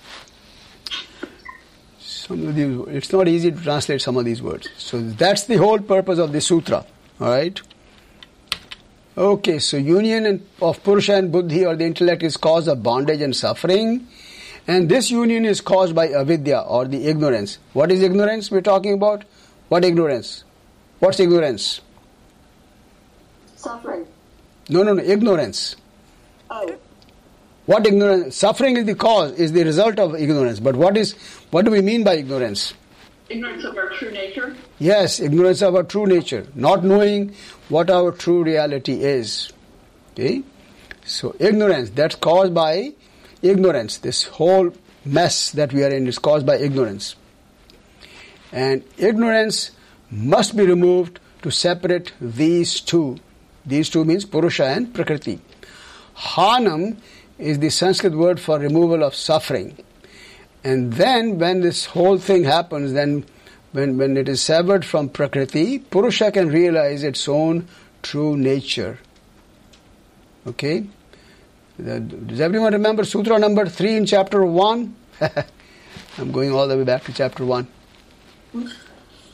Some of these, it's not easy to translate some of these words. So that's the whole purpose of this sutra. All right. Okay, so union of Purusha and Buddhi or the intellect is cause of bondage and suffering. And this union is caused by avidya or the ignorance. What is ignorance we're talking about? What ignorance? What's ignorance? Suffering. No, ignorance. Oh. What ignorance? Suffering is the cause, is the result of ignorance. But what do we mean by ignorance? Ignorance of our true nature? Yes, ignorance of our true nature. Not knowing what our true reality is. Okay? So ignorance, that's caused by ignorance. This whole mess that we are in is caused by ignorance. And ignorance must be removed to separate these two. These two means Purusha and Prakriti. Hanam is the Sanskrit word for removal of suffering. And then when this whole thing happens, then when it is severed from Prakriti, Purusha can realize its own true nature. Okay? Does everyone remember Sutra number 3 in chapter 1? I'm going all the way back to chapter 1.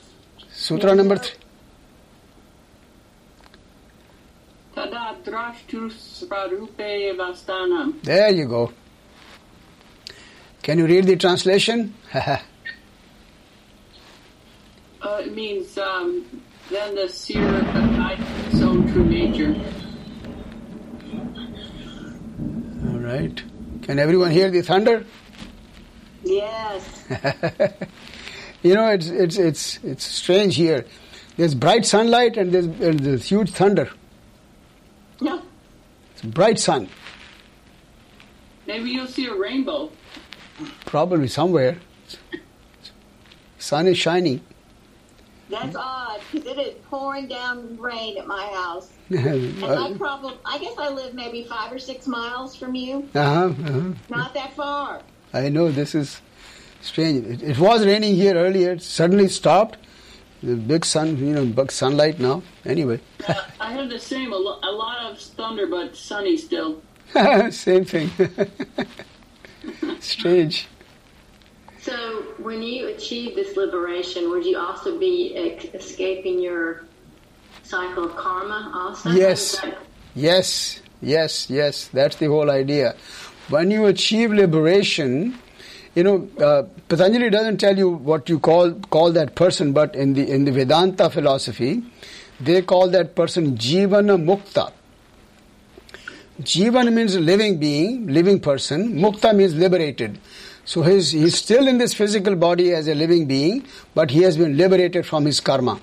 Sutra number 3. Tada drashtu svarupe vastanam. There you go. Can you read the translation? It means then the seer abideth in his own true nature. All right. Can everyone hear the thunder? Yes. You know, it's strange here. There's bright sunlight and there's huge thunder. No. It's bright sun. Maybe you'll see a rainbow. Probably somewhere. Sun is shining. That's odd, because it is pouring down rain at my house. And I guess I live maybe 5 or 6 miles from you. Not that far. I know, this is strange. It was raining here earlier. It suddenly stopped. The big sun, big sunlight now. Anyway. I have the same. A lot of thunder, but sunny still. Same thing. Strange. So, when you achieve this liberation, would you also be escaping your cycle of karma also? Yes. That's the whole idea. When you achieve liberation, Patanjali doesn't tell you what you call that person, but in the Vedanta philosophy, they call that person Jivana Mukta. Jivan means living being, living person. Mukta means liberated. So he's still in this physical body as a living being, but he has been liberated from his karma.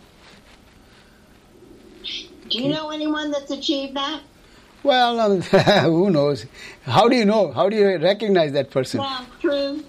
Do you know anyone that's achieved that? Well, who knows? How do you know? How do you recognize that person? Well, true.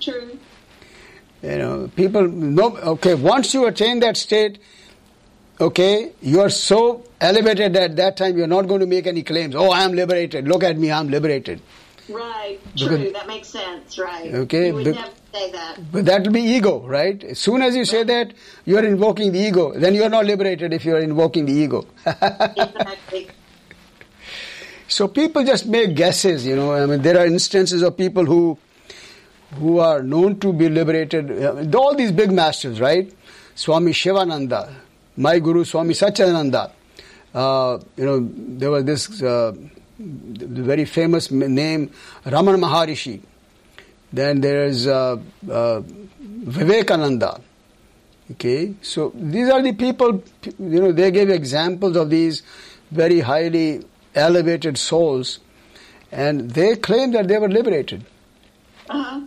People know. Okay, once you attain that state, okay, you are so elevated at that time, you're not going to make any claims. Oh, I am liberated. Look at me, I'm liberated. Right, true. That makes sense, right. Okay. You would never say that. But that will be ego, right? As soon as you say that, you are invoking the ego. Then you are not liberated if you are invoking the ego. Exactly. So people just make guesses, there are instances of people who are known to be liberated. All these big masters, right? Swami Shivananda, my guru Swami Satchidananda. There was this the very famous name Ramana Maharishi. Then there is Vivekananda. Okay, so these are the people, they gave examples of these very highly elevated souls, and they claim that they were liberated. Uh-huh.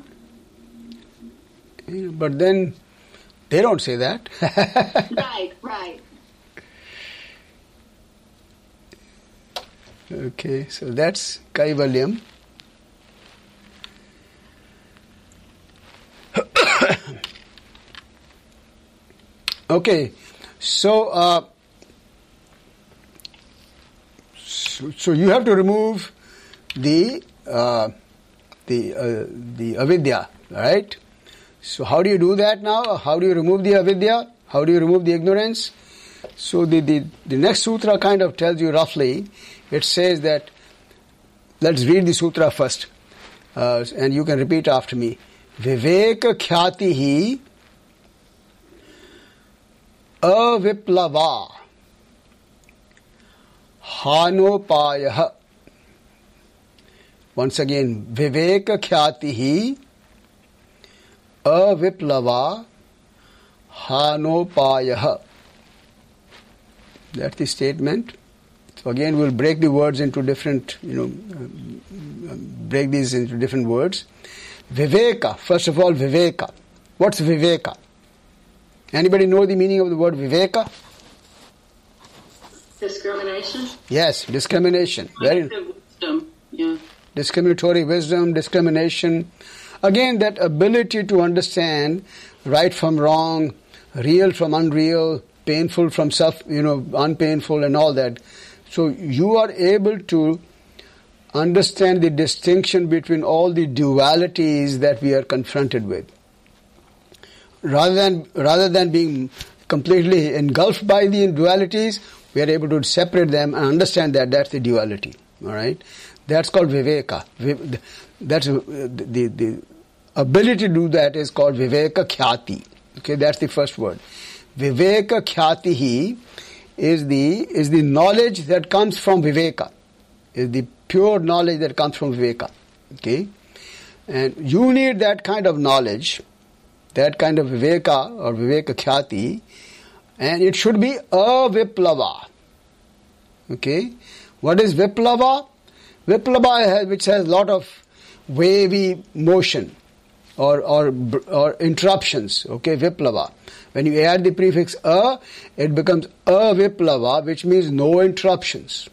But then they don't say that. Right. Okay, so that's Kaivalyam. Okay, so you have to remove the avidya, right? So how do you do that now? How do you remove the avidya? How do you remove the ignorance? So the next sutra kind of tells you roughly. It says that, let's read the sutra first, and you can repeat after me. Viveka khyatihi aviplava hanopayah. Once again, Viveka khyatihi aviplava hanopayah. That's the statement. So again, we'll break the words into different, break these into different words. Viveka, first of all, Viveka. What's Viveka? Anybody know the meaning of the word Viveka? Discrimination? Yes, discrimination. Very wisdom. Yeah. Discriminatory wisdom, discrimination. Again, that ability to understand right from wrong, real from unreal, painful from unpainful and all that. So you are able to understand the distinction between all the dualities that we are confronted with. Rather than being completely engulfed by the dualities, we are able to separate them and understand that that's the duality. All right, that's called viveka. That's the ability to do that is called viveka khyati. Okay, that's the first word. Viveka khyatihi is the knowledge that comes from Viveka. Is the pure knowledge that comes from Viveka. Okay? And you need that kind of knowledge, that kind of Viveka or Viveka khyati, and it should be aviplava. Okay? What is viplava? Viplava, which has a lot of wavy motion or interruptions. Okay, viplava. When you add the prefix a, it becomes aviplava, which means no interruptions,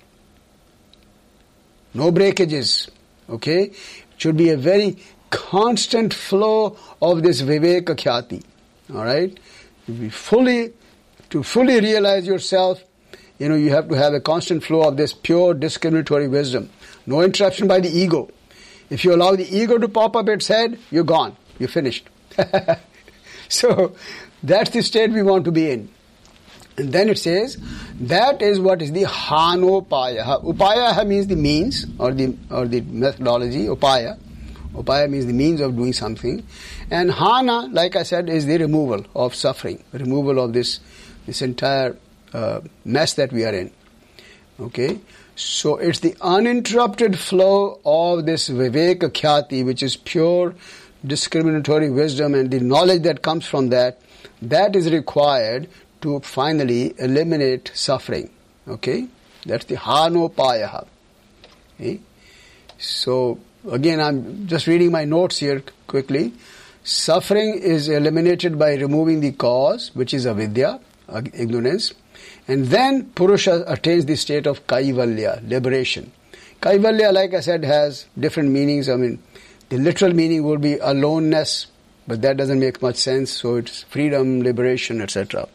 no breakages. Okay, it should be a very constant flow of this viveka khyati. All right, to fully realize yourself, you have to have a constant flow of this pure discriminatory wisdom. No interruption by the ego. If you allow the ego to pop up its head, you're gone. You're finished. So that's the state we want to be in. And then it says, that is what is the hanopaya. Upaya means the means or the methodology. Upaya means the means of doing something. And hana, like I said, is the removal of suffering, removal of this entire mess that we are in. Okay? So it's the uninterrupted flow of this viveka khyati, which is pure discriminatory wisdom, and the knowledge that comes from that is required to finally eliminate suffering. Okay? That's the hanopaya. Okay? So again, I'm just reading my notes here quickly. Suffering is eliminated by removing the cause, which is avidya, ignorance. And then Purusha attains the state of Kaivalya, liberation. Kaivalya, like I said, has different meanings. I mean, the literal meaning would be aloneness, but that doesn't make much sense. So it's freedom, liberation, etc.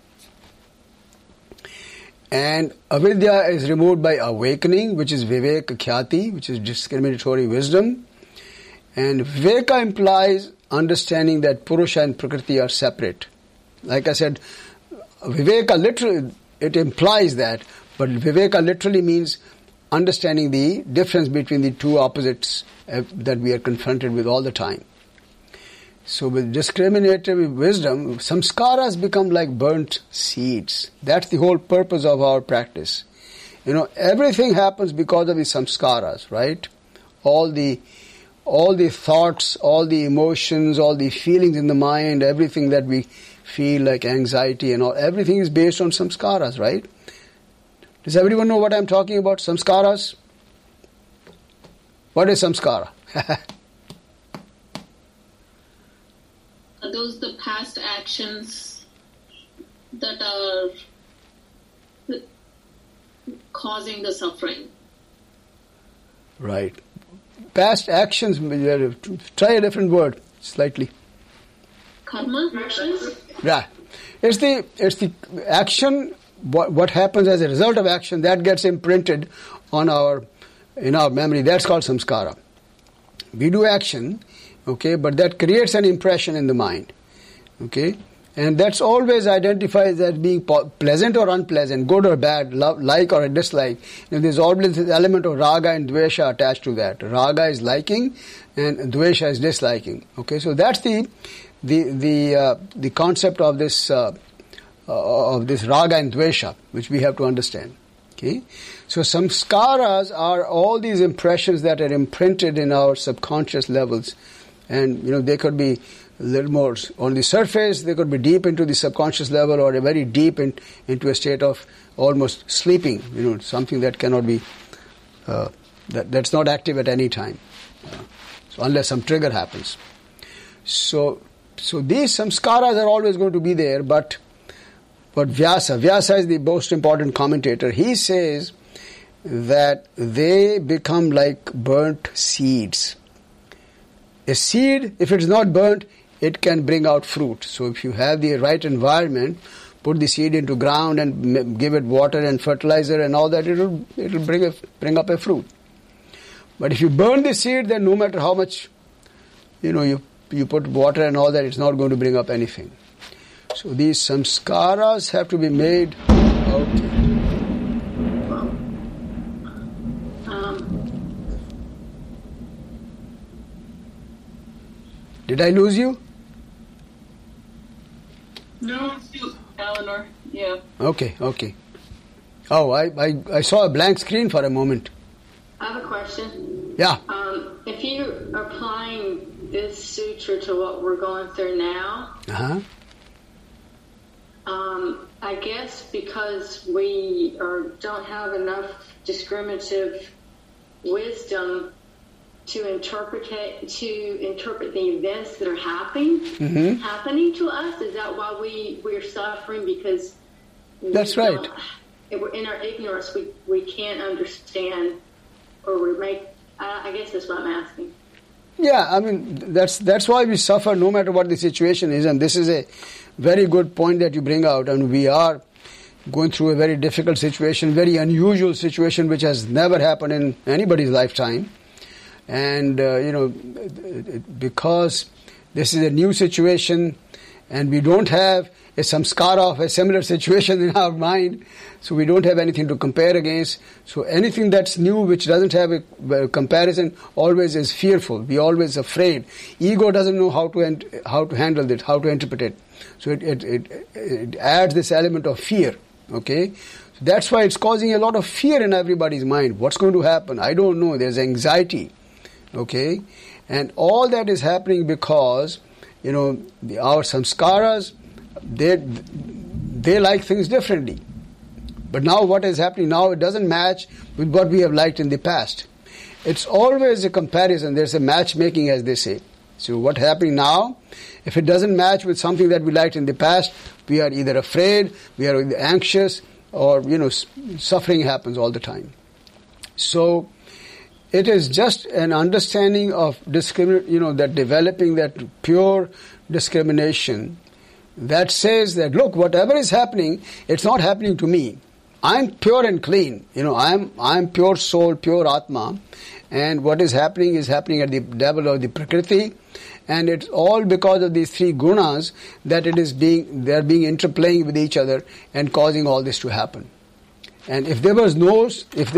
And avidya is removed by awakening, which is viveka khyati, which is discriminatory wisdom. And viveka implies understanding that Purusha and Prakriti are separate. Like I said, viveka literally, it implies that, but viveka literally means understanding the difference between the two opposites that we are confronted with all the time. So with discriminatory wisdom, samskaras become like burnt seeds. That's the whole purpose of our practice. Everything happens because of the samskaras, right? All the thoughts, all the emotions, all the feelings in the mind, everything that we feel like anxiety and all, everything is based on samskaras, right? Does everyone know what I'm talking about? Samskaras? What is samskara? Are those the past actions that are causing the suffering? Right. Past actions, try a different word, slightly. Karma actions? Yeah. It's the action, what happens as a result of action, that gets imprinted in our memory. That's called samskara. We do action, okay, but that creates an impression in the mind, okay, and that's always identified as being pleasant or unpleasant, good or bad, like or dislike. There's always this element of raga and dvesha attached to that. Raga is liking and dvesha is disliking. Okay, so that's the concept of this raga and dvesha, which we have to understand. Okay, so samskaras are all these impressions that are imprinted in our subconscious levels, and they could be a little more on the surface, they could be deep into the subconscious level, or very deep into a state of almost sleeping. Something that cannot be that's not active at any time, so unless some trigger happens. So these samskaras are always going to be there, but Vyasa is the most important commentator. He says that they become like burnt seeds. A seed, if it's not burnt, it can bring out fruit. So if you have the right environment, put the seed into ground and give it water and fertilizer and all that, it'll bring up a fruit. But if you burn the seed, then no matter how much you put water and all that, it's not going to bring up anything. So these samskaras have to be made out. Did I lose you? you, Eleanor. Yeah. Okay. Oh, I saw a blank screen for a moment. I have a question. Yeah. If you are applying this sutra to what we're going through now, I guess because we don't have enough discriminative wisdom to interpret the events that are happening to us. Is that why we're suffering? Because that's right. In our ignorance, we can't understand, or I guess that's what I'm asking. Yeah, I mean that's why we suffer no matter what the situation is, and this is a very good point that you bring out. And we are going through a very difficult situation, very unusual situation, which has never happened in anybody's lifetime. And because this is a new situation, and we don't have a samskara of a similar situation in our mind, so we don't have anything to compare against. So anything that's new, which doesn't have a comparison, always is fearful. We always afraid. Ego doesn't know how to handle it, how to interpret it. So it adds this element of fear. Okay, so that's why it's causing a lot of fear in everybody's mind. What's going to happen? I don't know. There's anxiety. Okay, and all that is happening because our samskaras, they like things differently. But now what is happening now, it doesn't match with what we have liked in the past. It's always a comparison. There's a matchmaking, as they say. So what's happening now, if it doesn't match with something that we liked in the past, we are either afraid, we are either anxious, or suffering happens all the time. So it is just an understanding of that developing that pure discrimination that says that, look, whatever is happening, it's not happening to me. I'm pure and clean. I'm pure soul, pure Atma. And what is happening at the level of the Prakriti. And it's all because of these three gunas that they're being interplaying with each other and causing all this to happen. And if there was no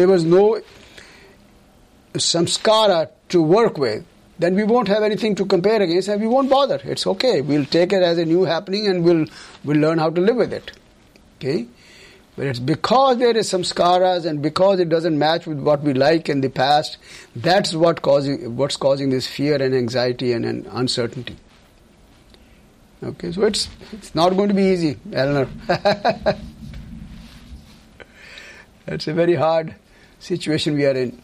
samskara to work with, then we won't have anything to compare against and we won't bother. It's okay. We'll take it as a new happening and we'll learn how to live with it. Okay? But it's because there is samskaras and because it doesn't match with what we like in the past, that's what's causing this fear and anxiety and uncertainty. Okay, so it's not going to be easy, Eleanor. It's a very hard situation we are in.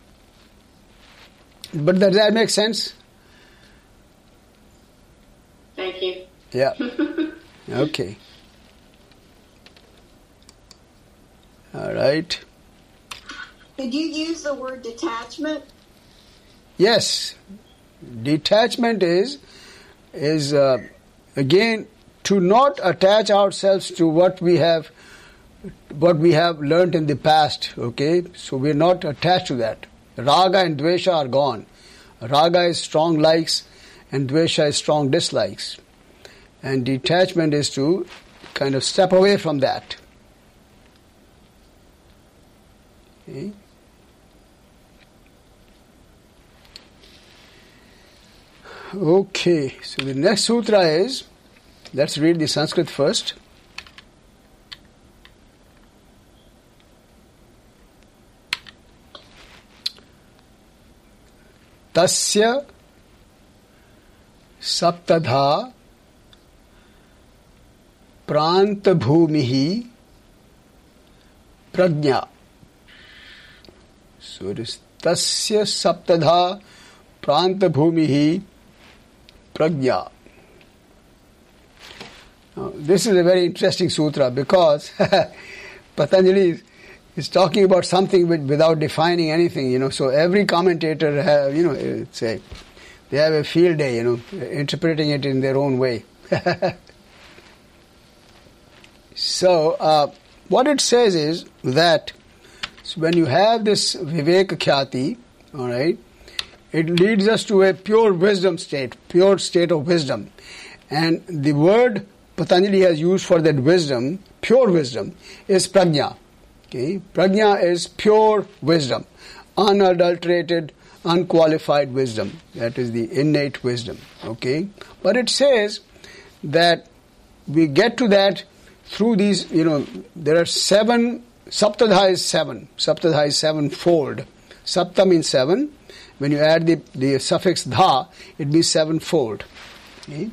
But does that make sense? Thank you. Yeah. Okay. All right. Did you use the word detachment? Yes. Detachment is again to not attach ourselves to what we have learned in the past. Okay, so we're not attached to that. Raga and dvesha are gone. Raga is strong likes and dvesha is strong dislikes. And detachment is to kind of step away from that. Okay. Okay, so the next sutra is, let's read the Sanskrit first. Tasya saptadha pranta bhumihi prajna. So it is tasya saptadha pranta bhumihi prajna. Now, this is a very interesting sutra because Patanjali is talking about something without defining anything, So every commentator have, they have a field day, interpreting it in their own way. So what it says is that when you have this viveka khyati, all right, it leads us to a pure wisdom state, pure state of wisdom. And the word Patanjali has used for that wisdom, pure wisdom, is prajna. Okay? Prajna is pure wisdom, unadulterated, unqualified wisdom. That is the innate wisdom. Okay? But it says that we get to that through these, there are 7, Saptadha is 7. Saptadha is 7-fold. Sapta means 7. When you add the suffix dha, it means 7-fold. Okay?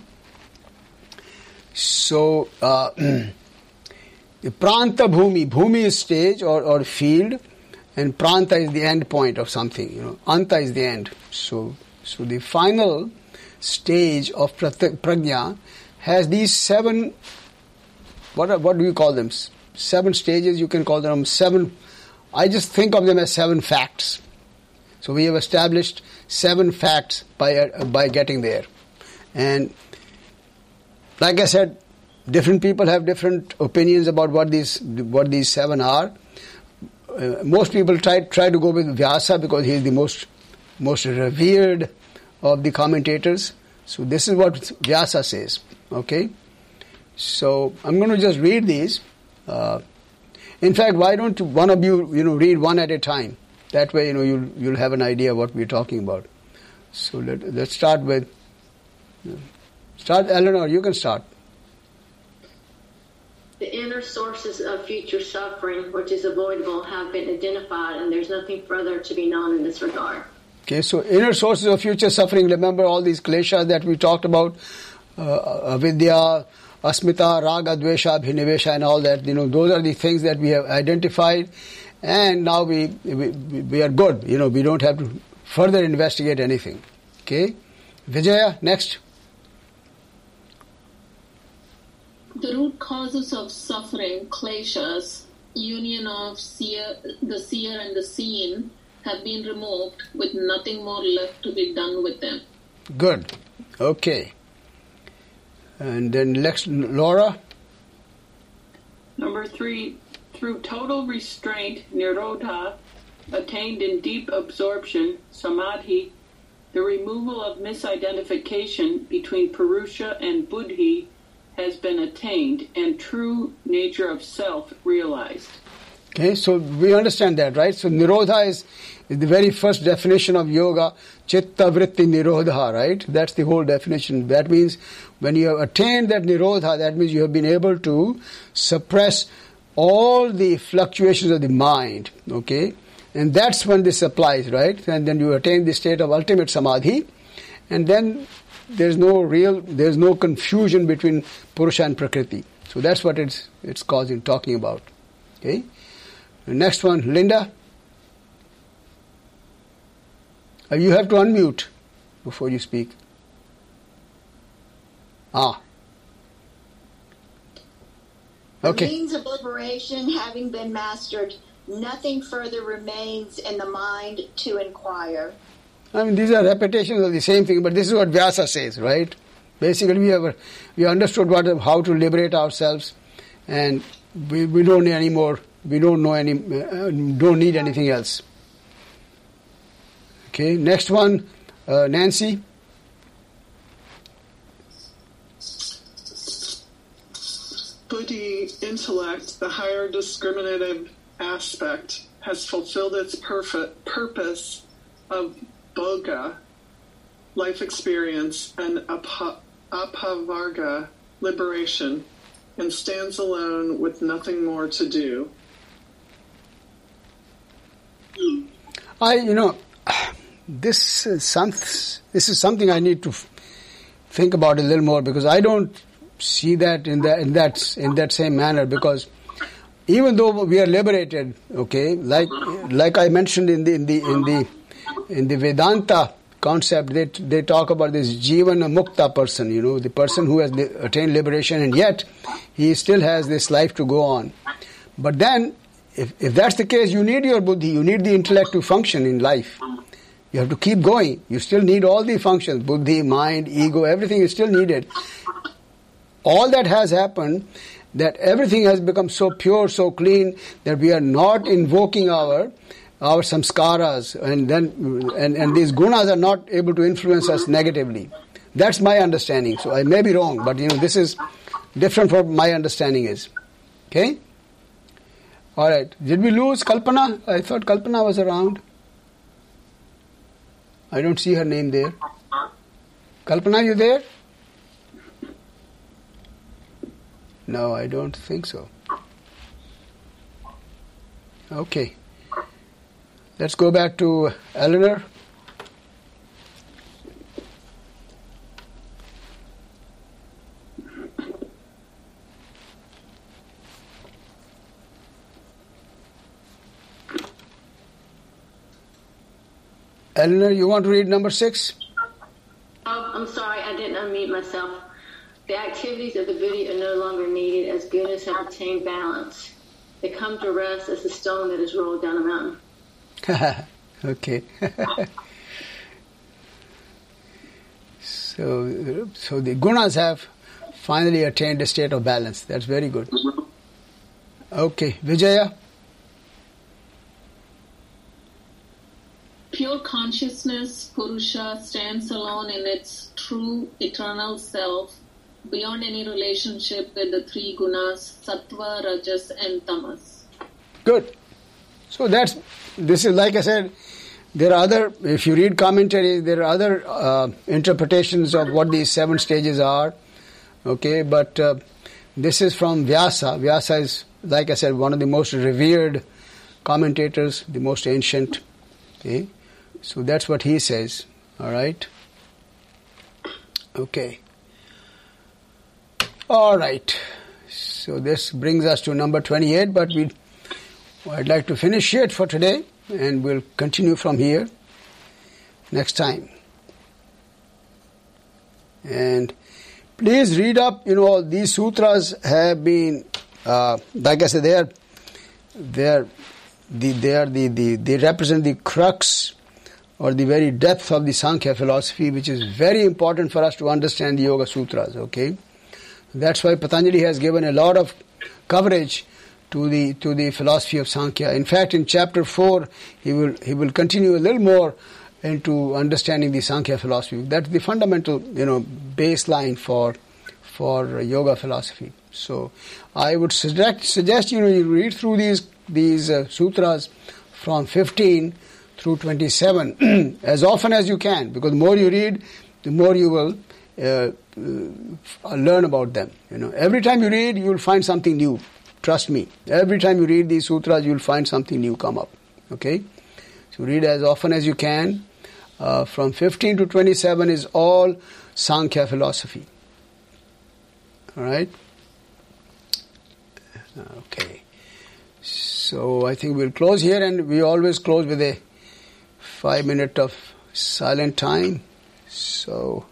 So, the pranta bhumi is stage or field, and pranta is the end point of something. Anta is the end. So the final stage of prajna has these 7. What do you call them? 7 stages. You can call them 7. I just think of them as 7 facts. So we have established 7 facts by getting there, and like I said, different people have different opinions about what these 7 are. Most people try to go with Vyasa because he is the most revered of the commentators. So this is what Vyasa says. Okay, so I'm going to just read these. In fact, why don't one of you read one at a time? That way, you'll have an idea what we're talking about. So let's start with. Start, Eleanor. You can start. The inner sources of future suffering, which is avoidable, have been identified, and there's nothing further to be known in this regard. Okay, so inner sources of future suffering. Remember all these kleshas that we talked about, avidya, asmita, raga, dvesha, abhinivesha, and all that. Those are the things that we have identified, and now we are good. We don't have to further investigate anything. Okay, Vijaya, next. The root causes of suffering, kleshas, union of the seer and the seen, have been removed with nothing more left to be done with them. Good. Okay. And then next, Laura. Number 3, through total restraint, nirodha, attained in deep absorption, samadhi, the removal of misidentification between Purusha and Buddhi has been attained and true nature of self realized. Okay, so we understand that, right? So Nirodha is the very first definition of yoga, Chitta Vritti Nirodha, right? That's the whole definition. That means when you have attained that Nirodha, that means you have been able to suppress all the fluctuations of the mind, okay? And that's when this applies, right? And then you attain the state of ultimate samadhi, and then there's no confusion between Purusha and Prakriti. So that's what it's talking about. Okay? The next one, Linda. You have to unmute before you speak. Okay. The means of liberation having been mastered, nothing further remains in the mind to inquire. I mean, these are repetitions of the same thing, but this is what Vyasa says, right? Basically, we understood how to liberate ourselves, and we don't need any more. We don't need anything else. Okay, next one, Nancy. Buddhi intellect, the higher discriminative aspect, has fulfilled its purpose of Bhoga, life experience, and apavarga, liberation, and stands alone with nothing more to do. This is something I need to think about a little more, because I don't see that in that same manner. Because even though we are liberated, okay, like I mentioned in the Vedanta concept, they talk about this Jivana Mukta person, the person who has attained liberation, and yet he still has this life to go on. But then, if that's the case, you need your buddhi, you need the intellect to function in life. You have to keep going. You still need all the functions, buddhi, mind, ego, everything is still needed. All that has happened, that everything has become so pure, so clean, that we are not invoking our samskaras, and these gunas are not able to influence us negatively. That's my understanding. So I may be wrong, but this is different from what my understanding is. Okay? All right. Did we lose Kalpana? I thought Kalpana was around. I don't see her name there. Kalpana, you there? No, I don't think so. Okay. Let's go back to Eleanor. Eleanor, you want to read number 6? Oh, I'm sorry, I didn't unmute myself. The activities of the Buddha are no longer needed as gunas have attained balance. They come to rest as a stone that is rolled down a mountain. Okay. So the gunas have finally attained a state of balance. That's very good. Okay, Vijaya. Pure consciousness, Purusha, stands alone in its true eternal self, beyond any relationship with the 3 gunas, Sattva, Rajas and Tamas. Good. So this is, like I said, there are other, if you read commentaries, there are other interpretations of what these 7 stages are. Okay, but this is from Vyasa. Vyasa is, like I said, one of the most revered commentators, the most ancient. Okay, so that's what he says. All right. Okay. All right. So this brings us to number 28, but I'd like to finish it for today, and we'll continue from here next time. And please read up. These sutras have been, like I said, they represent the crux or the very depth of the Sankhya philosophy, which is very important for us to understand the Yoga Sutras. Okay, that's why Patanjali has given a lot of coverage to the philosophy of Sankhya. In fact, in chapter 4, he will continue a little more into understanding the Sankhya philosophy. That's the fundamental, baseline for yoga philosophy. So, I would suggest you read through these sutras from 15 through 27 as often as you can, because the more you read, the more you will learn about them. Every time you read, you will find something new. Trust me. Every time you read these sutras, you will find something new come up. Okay? So read as often as you can. From 15 to 27 is all Sankhya philosophy. All right? Okay. So I think we'll close here, and we always close with a 5 minute of silent time. So